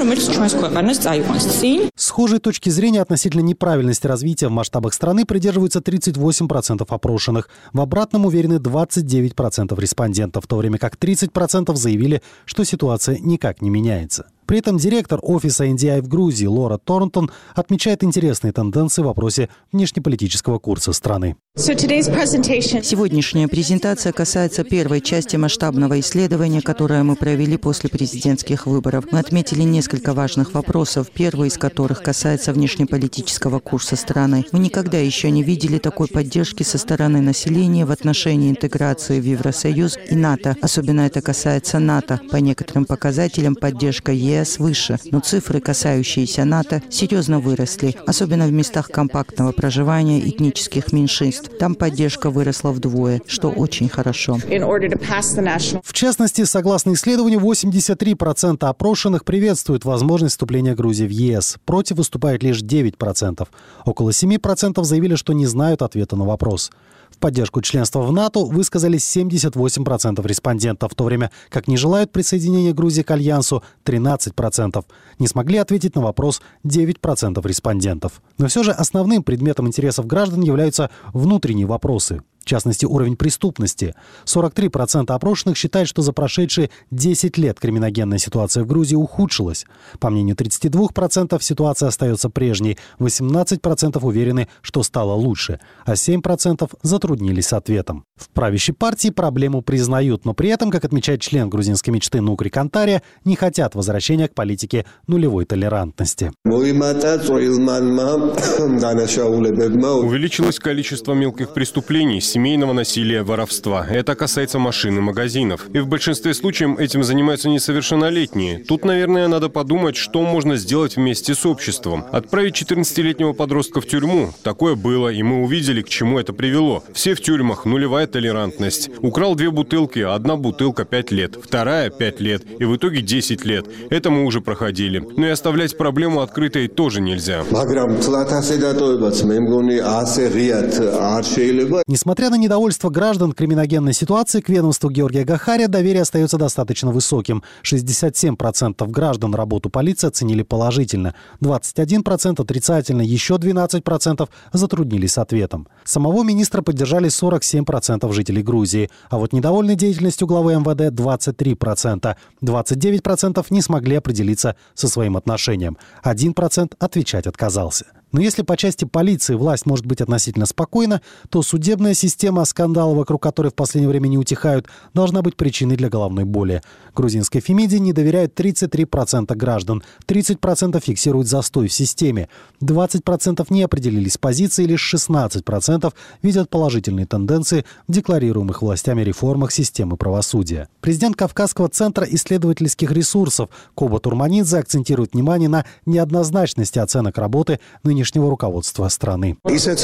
Схожей точки зрения относительно неправильности развития в масштабах страны придерживаются 38% опрошенных. В обратном уверены 29% респондентов, в то время как 30% заявили, что ситуация никак не меняется. При этом директор офиса NDI в Грузии Лора Торнтон отмечает интересные тенденции в вопросе внешнеполитического курса страны. Сегодняшняя презентация касается первой части масштабного исследования, которое мы провели после президентских выборов. Мы отметили несколько важных вопросов, первый из которых касается внешнеполитического курса страны. Мы никогда еще не видели такой поддержки со стороны населения в отношении интеграции в Евросоюз и НАТО. Особенно это касается НАТО. По некоторым показателям поддержка ЕС выше, но цифры, касающиеся НАТО, серьезно выросли, особенно в местах компактного проживания этнических меньшинств. Там поддержка выросла вдвое, что очень хорошо. В частности, согласно исследованию, 83% опрошенных приветствуют возможность вступления Грузии в ЕС. Против выступает лишь 9%. Около 7% заявили, что не знают ответа на вопрос. В поддержку членства в НАТО высказались 78% респондентов, в то время как не желают присоединения Грузии к Альянсу 13%. Не смогли ответить на вопрос 9% респондентов. Но все же основным предметом интересов граждан являются внутренние вопросы. В частности, уровень преступности. 43% опрошенных считают, что за прошедшие 10 лет криминогенная ситуация в Грузии ухудшилась. По мнению 32%, ситуация остается прежней. 18% уверены, что стало лучше, а 7% затруднились с ответом. В правящей партии проблему признают, но при этом, как отмечает член грузинской мечты Нукри Кантария, не хотят возвращения к политике нулевой толерантности. Увеличилось количество мелких преступлений, семейного насилия, воровства. Это касается машин и магазинов. И в большинстве случаев этим занимаются несовершеннолетние. Тут, наверное, надо подумать, что можно сделать вместе с обществом. Отправить 14-летнего подростка в тюрьму. Такое было, и мы увидели, к чему это привело. Все в тюрьмах, нулевая толерантность. Украл 2 бутылки, одна бутылка 5 лет, вторая 5 лет, и в итоге 10 лет. Это мы уже проходили. Но и оставлять проблему открытой тоже нельзя. Несмотря на недовольство граждан криминогенной ситуации, к ведомству Георгия Гахария доверие остается достаточно высоким. 67% граждан работу полиции оценили положительно, 21% отрицательно, еще 12% затруднились с ответом. Самого министра поддержали 47% жителей Грузии, а вот недовольны деятельностью главы МВД 23%. 29% не смогли определиться со своим отношением. 1% отвечать отказался. Но если по части полиции власть может быть относительно спокойна, то судебная система, скандалы вокруг которой в последнее время не утихают, должна быть причиной для головной боли. Грузинской Фемиде не доверяют 33% граждан, 30% фиксируют застой в системе, 20% не определились с позицией, лишь 16% видят положительные тенденции в декларируемых властями реформах системы правосудия. Президент Кавказского центра исследовательских ресурсов Коба Турманидзе акцентирует внимание на неоднозначности оценок работы нынешнего руководства страны.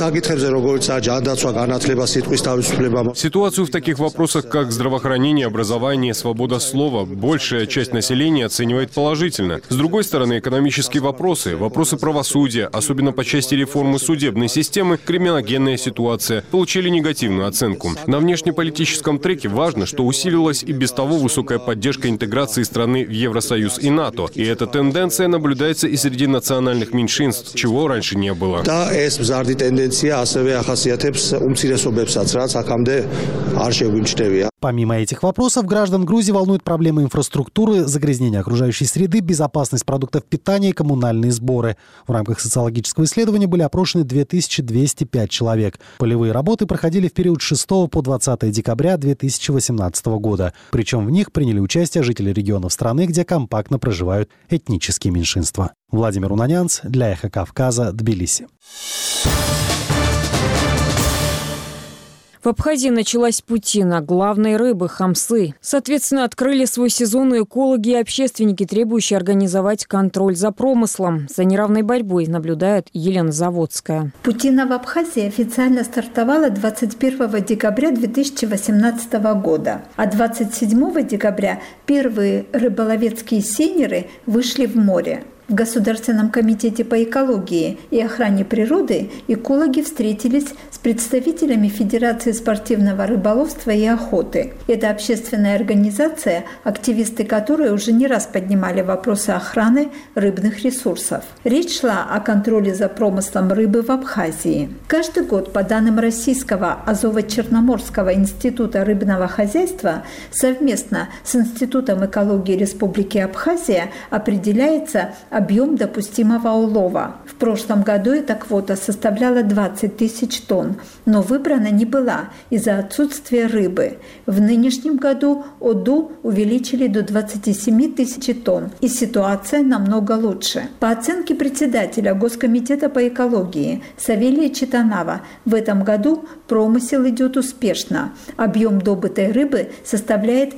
Ситуацию в таких вопросах, как здравоохранение, образование, свобода слова, большая часть населения оценивает положительно. С другой стороны, экономические вопросы, вопросы правосудия, особенно по части реформы судебной системы, криминогенная ситуация, получили негативную оценку. На внешнеполитическом треке важно, что усилилась и без того высокая поддержка интеграции страны в Евросоюз и НАТО. И эта тенденция наблюдается и среди национальных меньшинств, чего раньше не было. Помимо этих вопросов, граждан Грузии волнуют проблемы инфраструктуры, загрязнения окружающей среды, безопасность продуктов питания и коммунальные сборы. В рамках социологического исследования были опрошены 2205 человек. Полевые работы проходили в период с 6 по 20 декабря 2018 года. Причем в них приняли участие жители регионов страны, где компактно проживают этнические меньшинства. Владимир Унанянц для «Эхо Кавказа», Тбилиси. В Абхазии началась путина главной рыбы – хамсы. Соответственно, открыли свой сезон и экологи, и общественники, требующие организовать контроль за промыслом. За неравной борьбой наблюдает Елена Заводская. Путина в Абхазии официально стартовала 21 декабря 2018 года. А 27 декабря первые рыболовецкие сейнеры вышли в море. В Государственном комитете по экологии и охране природы экологи встретились с представителями Федерации спортивного рыболовства и охоты. Это общественная организация, активисты которой уже не раз поднимали вопросы охраны рыбных ресурсов. Речь шла о контроле за промыслом рыбы в Абхазии. Каждый год, по данным Российского Азово-Черноморского института рыбного хозяйства, совместно с Институтом экологии Республики Абхазия определяется объем допустимого улова. В прошлом году эта квота составляла 20 тысяч тонн, но выбрана не была из-за отсутствия рыбы. В нынешнем году ОДУ увеличили до 27 тысяч тонн, и ситуация намного лучше. По оценке председателя Госкомитета по экологии Савелия Читанава, в этом году промысел идет успешно. Объем добытой рыбы составляет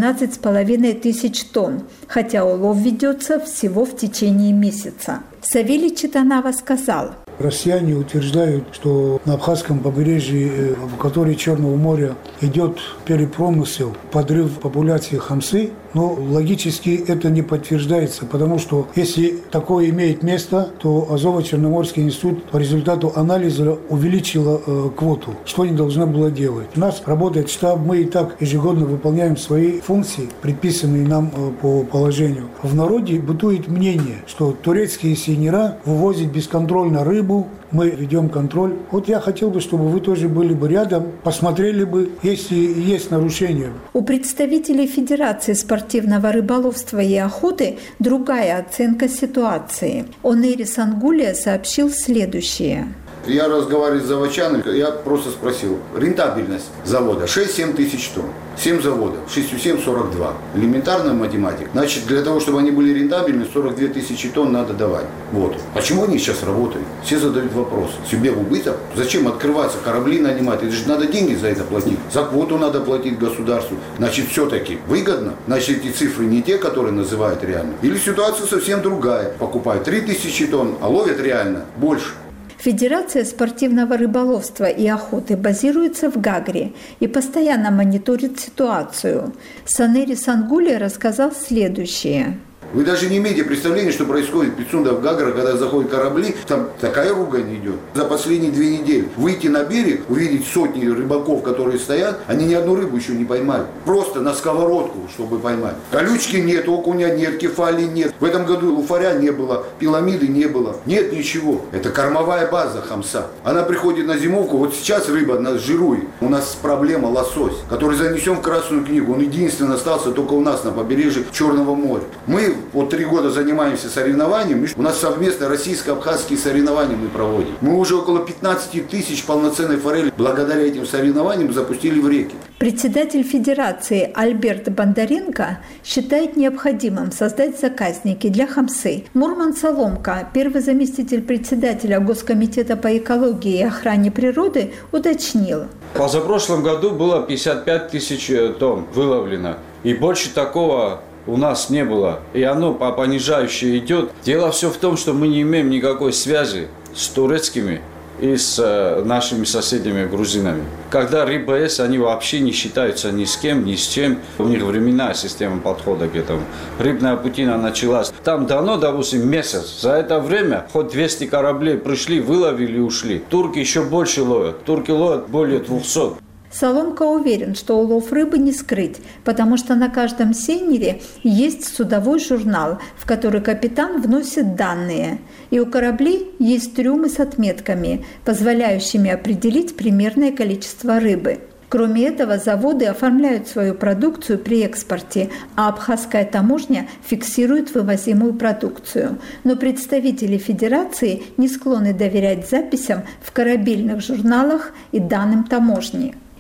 12,5 тысяч тонн, хотя улов ведется всего в течение месяца. Савелий Читанава сказал: россияне утверждают, что на Абхазском побережье, в которой Черного моря, идет перепромысел, подрыв популяции хамсы, но логически это не подтверждается, потому что если такое имеет место, то Азово-Черноморский институт по результату анализа увеличила квоту, что не должна была делать. У нас работает штаб, мы и так ежегодно выполняем свои функции, предписанные нам по положению. В народе бытует мнение, что турецкие сейнера вывозят бесконтрольно рыбу, мы ведем контроль. Вот я хотел бы, чтобы вы тоже были бы рядом, посмотрели бы, если есть нарушения. У представителей Федерации спортивного рыболовства и охоты другая оценка ситуации. Онери Сангулия сообщил следующее. Я разговаривал с заводчанами, я просто спросил, рентабельность завода 6-7 тысяч тонн. 7 заводов, 6,7 – 42. Элементарная математика. Значит, для того, чтобы они были рентабельны, 42 тысячи тонн надо давать. Вот. Почему они сейчас работают? Все задают вопрос. Себе в убыток? Зачем открываться, корабли нанимать? Это же надо деньги за это платить. За квоту надо платить государству. Значит, все-таки выгодно? Значит, эти цифры не те, которые называют реально. Или ситуация совсем другая. Покупают 3 тысячи тонн, а ловят реально больше. Федерация спортивного рыболовства и охоты базируется в Гагре и постоянно мониторит ситуацию. Санери Сангулия рассказал следующее. Вы даже не имеете представления, что происходит в Пицунда в Гагра, когда заходят корабли, там такая ругань идет. За последние 2 недели выйти на берег, увидеть сотни рыбаков, которые стоят, они ни одну рыбу еще не поймали. Просто на сковородку, чтобы поймать. Колючки нет, окуня нет, кефали нет. В этом году луфаря не было, пиламиды не было. Нет ничего. Это кормовая база хамса. Она приходит на зимовку, вот сейчас рыба нас жирует. У нас проблема лосось, который занесен в Красную книгу. Он единственный остался только у нас на побережье Черного моря. Мы вот 3 года занимаемся соревнованиями. У нас совместно российско-абхазские соревнования мы проводим. Мы уже около 15 тысяч полноценной форели благодаря этим соревнованиям запустили в реки. Председатель Федерации Альберт Бондаренко считает необходимым создать заказники для хамсы. Мурман Соломка, первый заместитель председателя Госкомитета по экологии и охране природы, уточнил. В позапрошлом году было 55 тысяч тонн выловлено. И больше такого у нас не было. И оно по понижающей идет. Дело все в том, что мы не имеем никакой связи с турецкими и с нашими соседями грузинами. Когда рыба есть, они вообще не считаются ни с кем, ни с чем. У них временная система подхода к этому. Рыбная путина началась. Там давно, допустим, месяц. За это время хоть 200 кораблей пришли, выловили и ушли. Турки еще больше ловят. Турки ловят более 200. Соломка уверен, что улов рыбы не скрыть, потому что на каждом сейнере есть судовой журнал, в который капитан вносит данные. И у кораблей есть трюмы с отметками, позволяющими определить примерное количество рыбы. Кроме этого, заводы оформляют свою продукцию при экспорте, а абхазская таможня фиксирует вывозимую продукцию. Но представители Федерации не склонны доверять записям в корабельных журналах и данным таможни.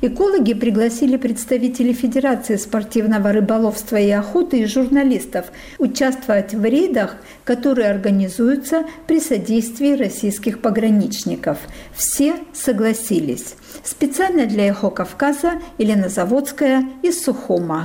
Экологи пригласили представителей Федерации спортивного рыболовства и охоты и журналистов участвовать в рейдах, которые организуются при содействии российских пограничников. Все согласились. Специально для «Эхо Кавказа» Елена Заводская из Сухума.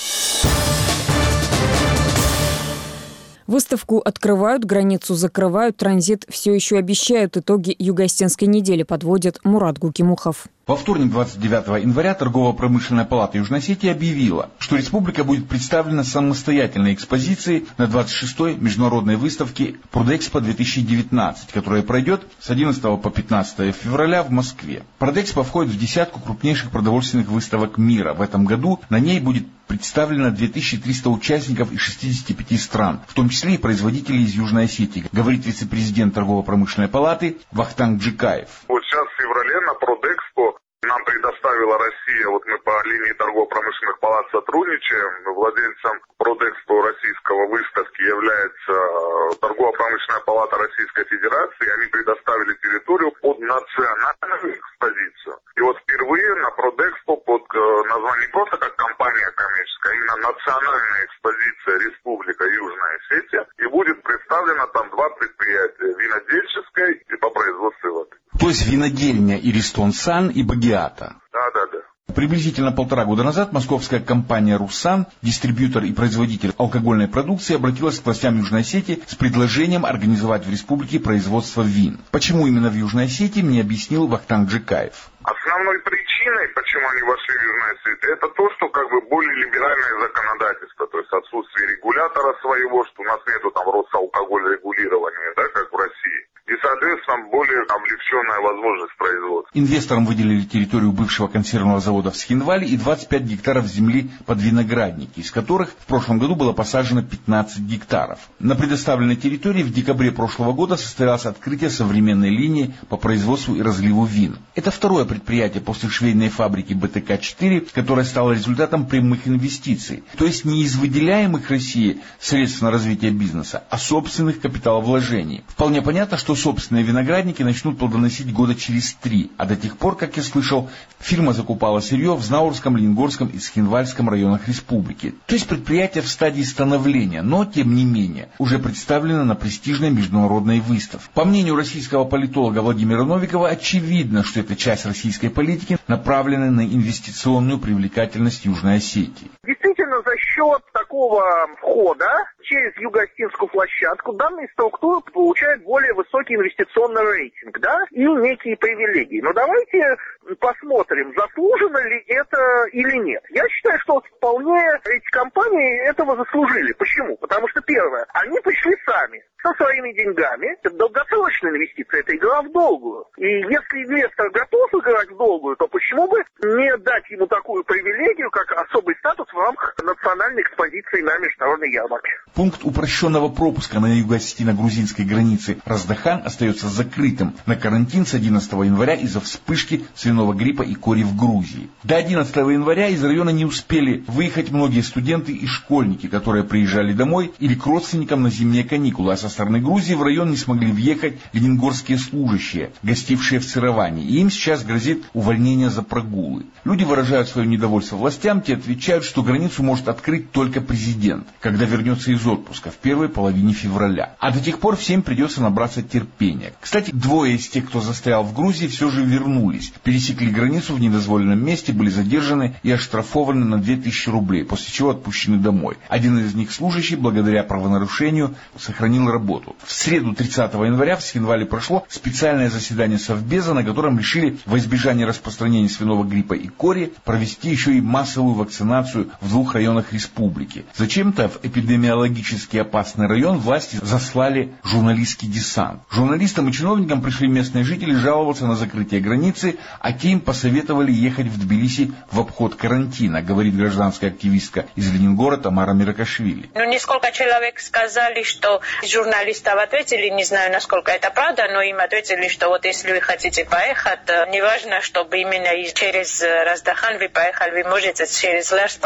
Выставку открывают, границу закрывают, транзит все еще обещают. Итоги Юго-Осетинской недели подводит Мурат Гукимухов. Во вторник, 29 января, Торгово-промышленная палата Южной Осетии объявила, что республика будет представлена самостоятельной экспозицией на 26-й международной выставке Продэкспо-2019, которая пройдет с 11 по 15 февраля в Москве. Продэкспо входит в десятку крупнейших продовольственных выставок мира. В этом году на ней будет представлено 2300 участников из 65 стран, в том числе и производителей из Южной Осетии, говорит вице-президент Торгово-промышленной палаты Вахтанг Джикаев. Вот сейчас в феврале на Продэкспо нам предоставила Россия, вот мы по линии торгово-промышленных палат сотрудничаем, владельцем Продэкспо российского выставки является Торгово-промышленная палата Российской Федерации, они предоставили территорию под национальную экспозицию. И вот впервые на Продэкспо под названием не просто как компания коммерческая, а именно национальная экспозиция Республика Южная Осетия, и будет представлено там два предприятия, винодельческое и по производству воды. То есть винодельня Иристон-Сан и Багиата. Да. Приблизительно 1,5 года назад московская компания «Руссан», дистрибьютор и производитель алкогольной продукции, обратилась к властям Южной Осетии с предложением организовать в республике производство вин. Почему именно в Южной Осетии, мне объяснил Вахтанг Джикаев. Основной причиной, почему они вошли в Южную Осетию, это то, что более либеральное законодательство, то есть отсутствие регулятора своего, что у нас нету там Росалкоголь регулирования, да, как в России. И, соответственно, более облегченная возможность производства. Инвесторам выделили территорию бывшего консервного завода в Схинвале и 25 гектаров земли под виноградники, из которых в прошлом году было посажено 15 гектаров. На предоставленной территории в декабре прошлого года состоялось открытие современной линии по производству и разливу вин. Это второе предприятие после швейной фабрики БТК-4, которое стало результатом прямых инвестиций. То есть не из выделяемых России средств на развитие бизнеса, а собственных капиталовложений. Вполне понятно, что собственные виноградники начнут плодоносить года через 3, а до тех пор, как я слышал, фирма закупала сырье в Знаурском, Лениногорском и Схинвальском районах республики. То есть предприятие в стадии становления, но, тем не менее, уже представлено на престижной международной выставке. По мнению российского политолога Владимира Новикова, очевидно, что эта часть российской политики направлена на инвестиционную привлекательность Южной Осетии. Действительно, за счет такого входа через юго-осетинскую площадку данные структуры получают более высокий инвестиционный рейтинг, да, и некие привилегии. Но давайте посмотрим, заслужено ли это или нет. Я считаю, что вполне эти компании этого заслужили. Почему? Потому что, первое, они пришли сами со своими деньгами. Это долгосрочная инвестиция, это игра в долгую. И если инвестор готов играть в долгую, то почему бы не дать ему такую привилегию, как особый статус в рамках национальной экспозиции на международной ярмарке? Пункт упрощенного пропуска на юго-осетино-грузинской границе Раздахан остается закрытым на карантин с 11 января из-за вспышки свиного гриппа и кори в Грузии. До 11 января из района не успели выехать многие студенты и школьники, которые приезжали домой или к родственникам на зимние каникулы, а со стороны Грузии в район не смогли въехать лениногорские служащие, гостившие в Сыроване, и им сейчас грозит увольнение за прогулы. Люди выражают свое недовольство властям, те отвечают, что границу может открыть только президент, когда вернется из отпуска в первой половине февраля. А до тех пор всем придется набраться терпения. Кстати, двое из тех, кто застрял в Грузии, все же вернулись, пересекли границу в недозволенном месте, были задержаны и оштрафованы на 2000 рублей, после чего отпущены домой. Один из них служащий, благодаря правонарушению, сохранил работу. В среду 30 января в Схинвале прошло специальное заседание Совбеза, на котором решили во избежание распространения свиного гриппа и кори провести еще и массовую вакцинацию в 2 районах республики. Зачем-то в эпидемиологически опасный район власти заслали журналистский десант. Журналистам и чиновникам пришли местные жители жаловаться на закрытие границы, а те им посоветовали ехать в Тбилиси в обход карантина, говорит гражданская активистка из Ленингора Тамара Миракашвили. Несколько человек сказали, что журналистам ответили, не знаю, насколько это правда, но им ответили, что вот если вы хотите поехать, неважно, чтобы именно через Раздахан вы поехали, вы можете через Лерс поехать.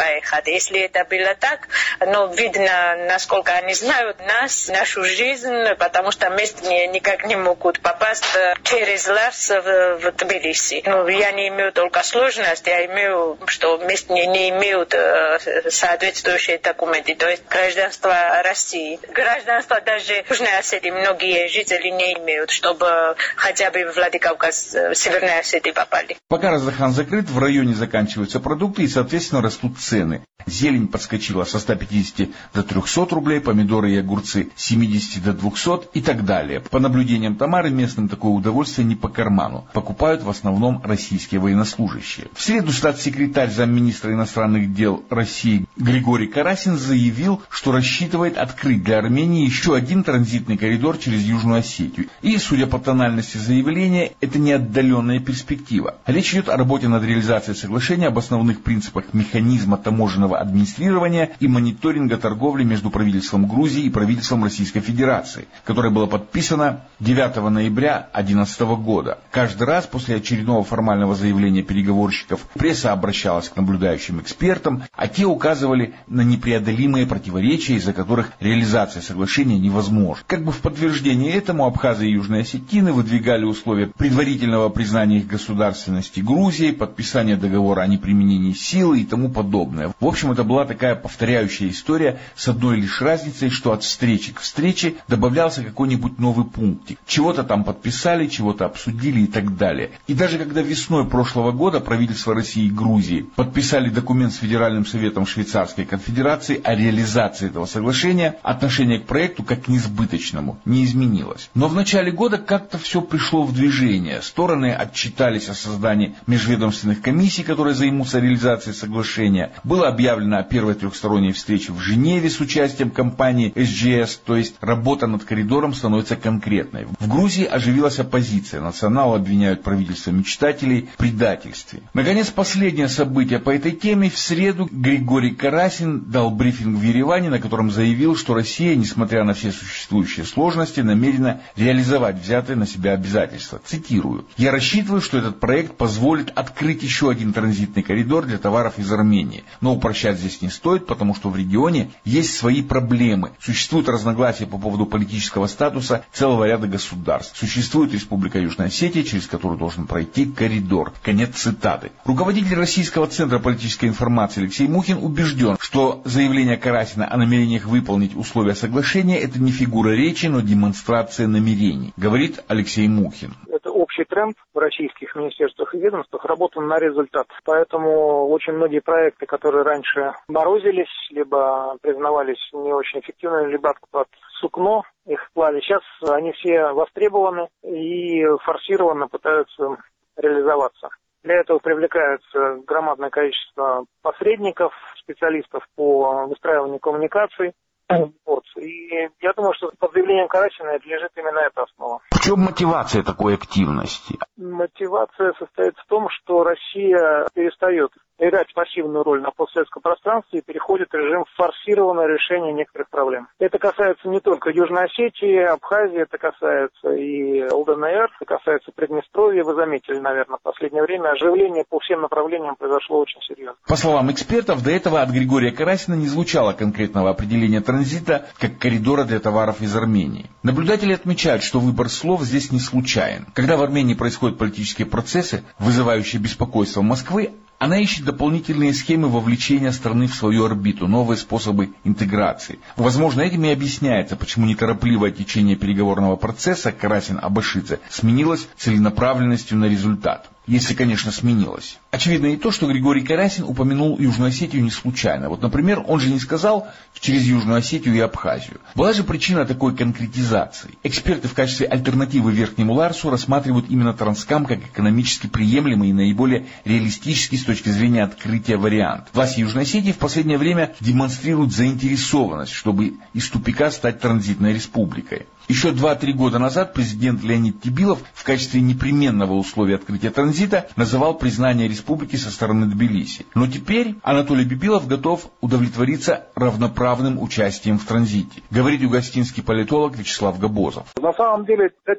Если это было так, но видно, насколько они знают нас, нашу жизнь, потому что местные никак не могут попасть через Ларс в Тбилиси. Я не имею только сложности, я имею, что местные не имеют соответствующие документы, то есть гражданство России. Гражданство даже Южной Осетии многие жители не имеют, чтобы хотя бы в Владикавказ, Северной Осетии попали. Пока Раздахан закрыт, в районе заканчиваются продукты и, соответственно, растут цены. Зелень подскочила со 150 до 300 рублей, помидоры и огурцы с 70 до 200 и так далее. По наблюдениям Тамары, местным такое удовольствие не по карману. Покупают в основном российские военнослужащие. В среду статс-секретарь замминистра иностранных дел России Григорий Карасин заявил, что рассчитывает открыть для Армении еще один транзитный коридор через Южную Осетию. И, судя по тональности заявления, это не отдаленная перспектива. Речь идет о работе над реализацией соглашения об основных принципах механизма таможенного администрирования и мониторинга торговли между правительством Грузии и правительством Российской Федерации, которое было подписано 9 ноября 2011 года. Каждый раз после очередного формального заявления переговорщиков пресса обращалась к наблюдающим экспертам, а те указывали на непреодолимые противоречия, из-за которых реализация соглашения невозможна. Как бы в подтверждение этому абхазы и южные осетины выдвигали условия предварительного признания их государственности Грузии, подписания договора о неприменении силы и тому подобное. В общем, это была такая повторяющая история с одной лишь разницей, что от встречи к встрече добавлялся какой-нибудь новый пунктик. Чего-то там подписали, чего-то обсудили и так далее. И даже когда весной прошлого года правительство России и Грузии подписали документ с Федеральным советом Швейцарской конфедерации о реализации этого соглашения, отношение к проекту как к несбыточному не изменилось. Но в начале года как-то все пришло в движение. Стороны отчитались о создании межведомственных комиссий, которые займутся реализацией соглашения. Было объявлено о первой трехсторонней встрече в Женеве с участием компании SGS, то есть работа над коридором становится конкретной. В Грузии оживилась оппозиция. Националы обвиняют правительство мечтателей в предательстве. Наконец, последнее событие по этой теме. В среду Григорий Карасин дал брифинг в Ереване, на котором заявил, что Россия, несмотря на все существующие сложности, намерена реализовать взятые на себя обязательства. Цитирую. «Я рассчитываю, что этот проект позволит открыть еще один транзитный коридор для товаров из Армении. Но упрощать здесь не стоит, потому что в регионе есть свои проблемы. Существуют разногласия по поводу политического статуса целого ряда государств. Существует Республика Южная Осетия, через которую должен пройти коридор». Конец цитаты. Руководитель Российского центра политической информации Алексей Мухин убежден, что заявление Карасина о намерениях выполнить условия соглашения – это не фигура речи, но демонстрация намерений, говорит Алексей Мухин. Это общий тренд в российских министерствах и ведомствах, работа на результат. Поэтому очень многие проекты, которые раньше морозились, либо признавались не очень эффективными, либо под сукно их клали, сейчас они все востребованы и форсированно пытаются реализоваться. Для этого привлекается громадное количество посредников, специалистов по выстраиванию коммуникаций. Вот. И я думаю, что под заявлением Карасина лежит именно эта основа. В чем мотивация такой активности? Мотивация состоит в том, что Россия перестает играть пассивную роль на постсоветском пространстве и переходит в режим форсированного решения некоторых проблем. Это касается не только Южной Осетии, Абхазии, это касается и ЛДНР, это касается Приднестровья. Вы заметили, наверное, в последнее время оживление по всем направлениям произошло очень серьезно. По словам экспертов, до этого от Григория Карасина не звучало конкретного определения транзита как коридора для товаров из Армении. Наблюдатели отмечают, что выбор слов здесь не случайен. Когда в Армении происходят политические процессы, вызывающие беспокойство Москвы, она ищет дополнительные схемы вовлечения страны в свою орбиту, новые способы интеграции. Возможно, этим и объясняется, почему неторопливое течение переговорного процесса Карасин-Абашидзе сменилось целенаправленностью на результат. Если, конечно, сменилось. Очевидно и то, что Григорий Карасин упомянул Южную Осетию не случайно. Вот, например, он же не сказал через Южную Осетию и Абхазию. Была же причина такой конкретизации. Эксперты в качестве альтернативы Верхнему Ларсу рассматривают именно Транскам как экономически приемлемый и наиболее реалистический с точки зрения открытия вариант. Власти Южной Осетии в последнее время демонстрируют заинтересованность, чтобы из тупика стать транзитной республикой. Еще 2-3 года назад президент Леонид Тибилов в качестве непременного условия открытия транзита называл признание республики со стороны Тбилиси. Но теперь Анатолий Бибилов готов удовлетвориться равноправным участием в транзите, говорит югоостинский политолог Вячеслав Габозов. На самом деле это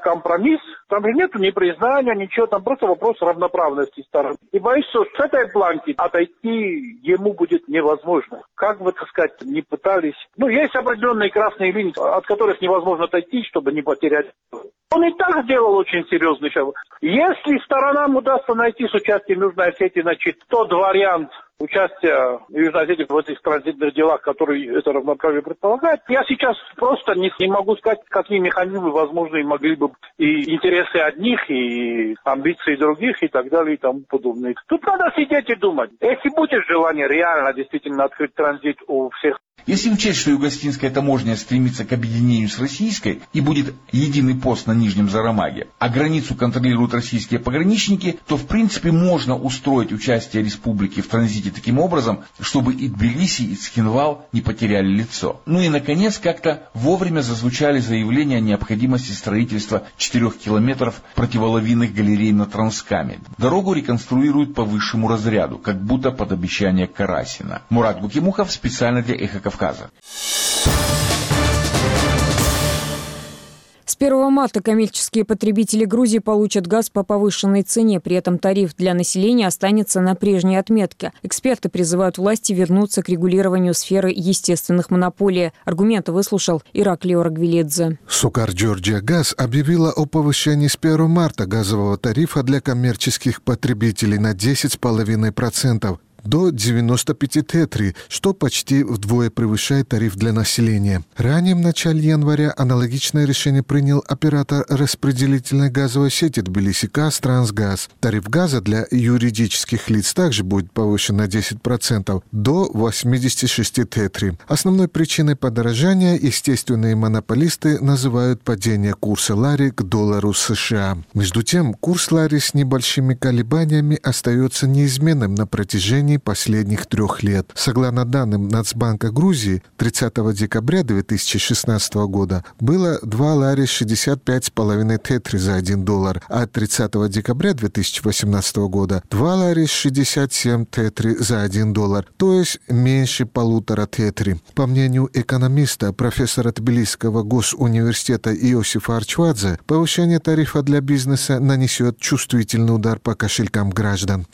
компромисс. Там же нету ни признания, ничего, там просто вопрос равноправности сторон. И боюсь, что с этой планки отойти ему будет невозможно. Как бы, так сказать, не пытались. Есть определенные красные линии, от которых невозможно отойти, чтобы не потерять. Он и так сделал очень серьезный шаг. Если сторонам удастся найти с участием Южной Осетии, значит, тот вариант участия Южной Осетии в этих транзитных делах, которые это равноправие предполагает, я сейчас просто не могу сказать, какие механизмы возможны могли бы и интересы одних, и амбиции других, и так далее, и тому подобное. Тут надо сидеть и думать. Если будет желание реально действительно открыть транзит у всех. Если учесть, что югоосетинская таможня стремится к объединению с российской и будет единый пост на Нижнем Зарамаге, а границу контролируют российские пограничники, то в принципе можно устроить участие республики в транзите таким образом, чтобы и Тбилиси, и Цхинвал не потеряли лицо. И наконец как-то вовремя зазвучали заявления о необходимости строительства 4 километров противолавинных галерей на Транскаме. Дорогу реконструируют по высшему разряду, как будто под обещание Карасина. Мурат Гукимухов специально для Эхо Кавказа. С 1 марта коммерческие потребители Грузии получат газ по повышенной цене. При этом тариф для населения останется на прежней отметке. Эксперты призывают власти вернуться к регулированию сферы естественных монополий. Аргументы выслушал Ираклий Оргвелидзе. Сокар Джорджия Газ объявила о повышении с 1 марта газового тарифа для коммерческих потребителей на 10,5%. До 95 тетри, что почти вдвое превышает тариф для населения. Ранее, в начале января, аналогичное решение принял оператор распределительной газовой сети Тбилиси Трансгаз. Тариф газа для юридических лиц также будет повышен на 10%, до 86 тетри. Основной причиной подорожания естественные монополисты называют падение курса лари к доллару США. Между тем, курс лари с небольшими колебаниями остается неизменным на протяжении последних 3 лет. Согласно данным Нацбанка Грузии, 30 декабря 2016 года было 2 лари 65,5 тетри за $1, а 30 декабря 2018 года 2 лари 67 тетри за $1, то есть меньше 1,5 тетри. По мнению экономиста, профессора Тбилисского госуниверситета Иосифа Арчвадзе, повышение тарифа для бизнеса нанесет чувствительный удар по кошелькам граждан.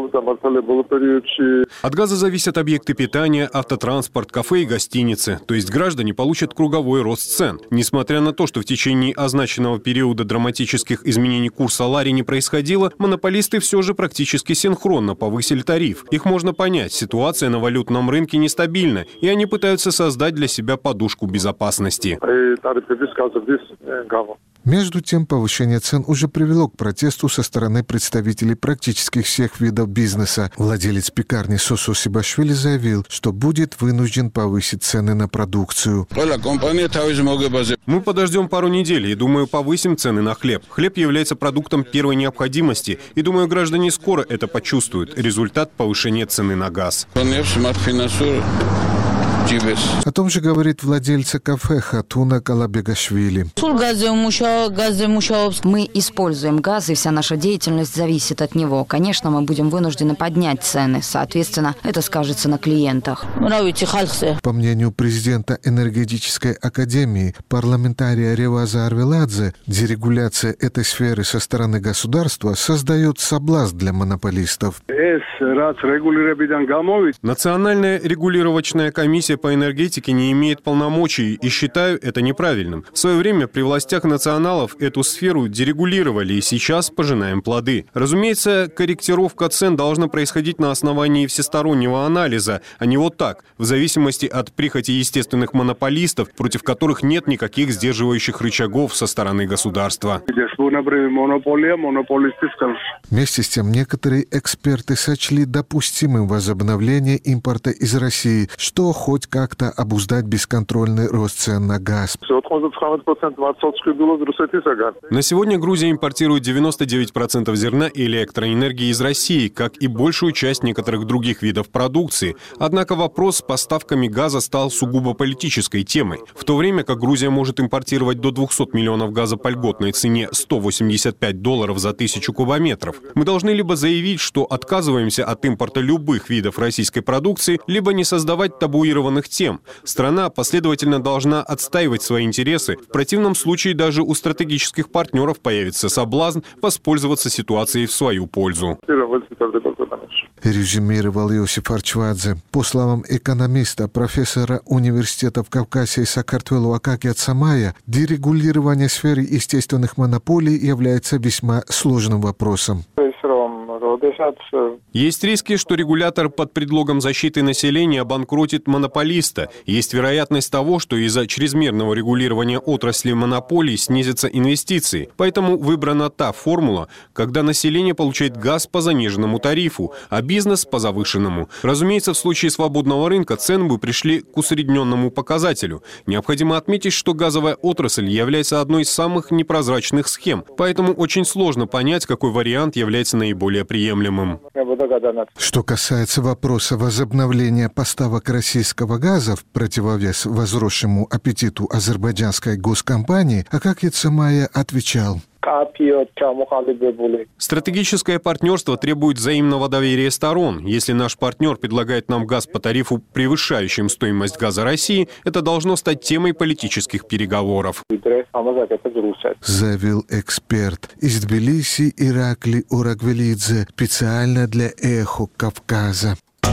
От газа зависят объекты питания, автотранспорт, кафе и гостиницы. То есть граждане получат круговой рост цен. Несмотря на то, что в течение означенного периода драматических изменений курса лари не происходило, монополисты все же практически синхронно повысили тариф. Их можно понять, ситуация на валютном рынке нестабильна, и они пытаются создать для себя подушку безопасности. Между тем, повышение цен уже привело к протесту со стороны представителей практически всех видов бизнеса. Владелец пекарни Сосо Сибашвили заявил, что будет вынужден повысить цены на продукцию. Мы подождем пару недель и, думаю, повысим цены на хлеб. Хлеб является продуктом первой необходимости, и, думаю, граждане скоро это почувствуют. Результат повышения цены на газ. О том же говорит владельца кафе Хатуна Калабегашвили. Мы используем газ, и вся наша деятельность зависит от него. Конечно, мы будем вынуждены поднять цены. Соответственно, это скажется на клиентах. По мнению президента Энергетической академии, парламентария Реваза Арвеладзе, дерегуляция этой сферы со стороны государства создает соблазн для монополистов. Национальная регулировочная комиссия по энергетике не имеет полномочий, и считаю это неправильным. В свое время при властях националов эту сферу дерегулировали, и сейчас пожинаем плоды. Разумеется, корректировка цен должна происходить на основании всестороннего анализа, а не вот так, в зависимости от прихоти естественных монополистов, против которых нет никаких сдерживающих рычагов со стороны государства. Вместе с тем, некоторые эксперты сочли допустимым возобновление импорта из России, что хоть как-то обуздать бесконтрольный рост цен на газ. На сегодня Грузия импортирует 99% зерна и электроэнергии из России, как и большую часть некоторых других видов продукции. Однако вопрос с поставками газа стал сугубо политической темой. В то время как Грузия может импортировать до 200 миллионов газа по льготной цене $185 за 1000 кубометров, мы должны либо заявить, что отказываемся от импорта любых видов российской продукции, либо не создавать табуированной обсуждаемых тем. Страна последовательно должна отстаивать свои интересы. В противном случае даже у стратегических партнеров появится соблазн воспользоваться ситуацией в свою пользу. Резюмировал Иосиф Арчвадзе. По словам экономиста, профессора университета в Кавказе и Сакартвелу Акакия Цамая, дерегулирование сферы естественных монополий является весьма сложным вопросом. Есть риски, что регулятор под предлогом защиты населения обанкротит монополиста. Есть вероятность того, что из-за чрезмерного регулирования отрасли монополий снизятся инвестиции. Поэтому выбрана та формула, когда население получает газ по заниженному тарифу, а бизнес по завышенному. Разумеется, в случае свободного рынка цены бы пришли к усредненному показателю. Необходимо отметить, что газовая отрасль является одной из самых непрозрачных схем. Поэтому очень сложно понять, какой вариант является наиболее приемлемым. Что касается вопроса возобновления поставок российского газа в противовес возросшему аппетиту азербайджанской госкомпании, Акакий Цамая отвечал: стратегическое партнерство требует взаимного доверия сторон. Если наш партнер предлагает нам газ по тарифу, превышающим стоимость газа России, это должно стать темой политических переговоров. Заявил эксперт. Из Тбилиси Иракли Урагвелидзе специально для «Эхо Кавказа».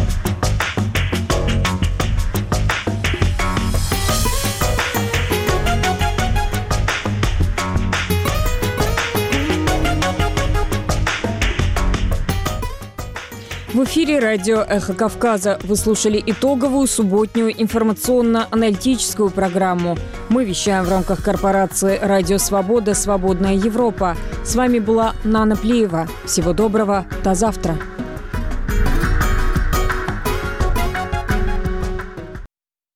В эфире радио «Эхо Кавказа». Вы слушали итоговую субботнюю информационно-аналитическую программу. Мы вещаем в рамках корпорации «Радио Свобода. Свободная Европа». С вами была Нана Плиева. Всего доброго. До завтра.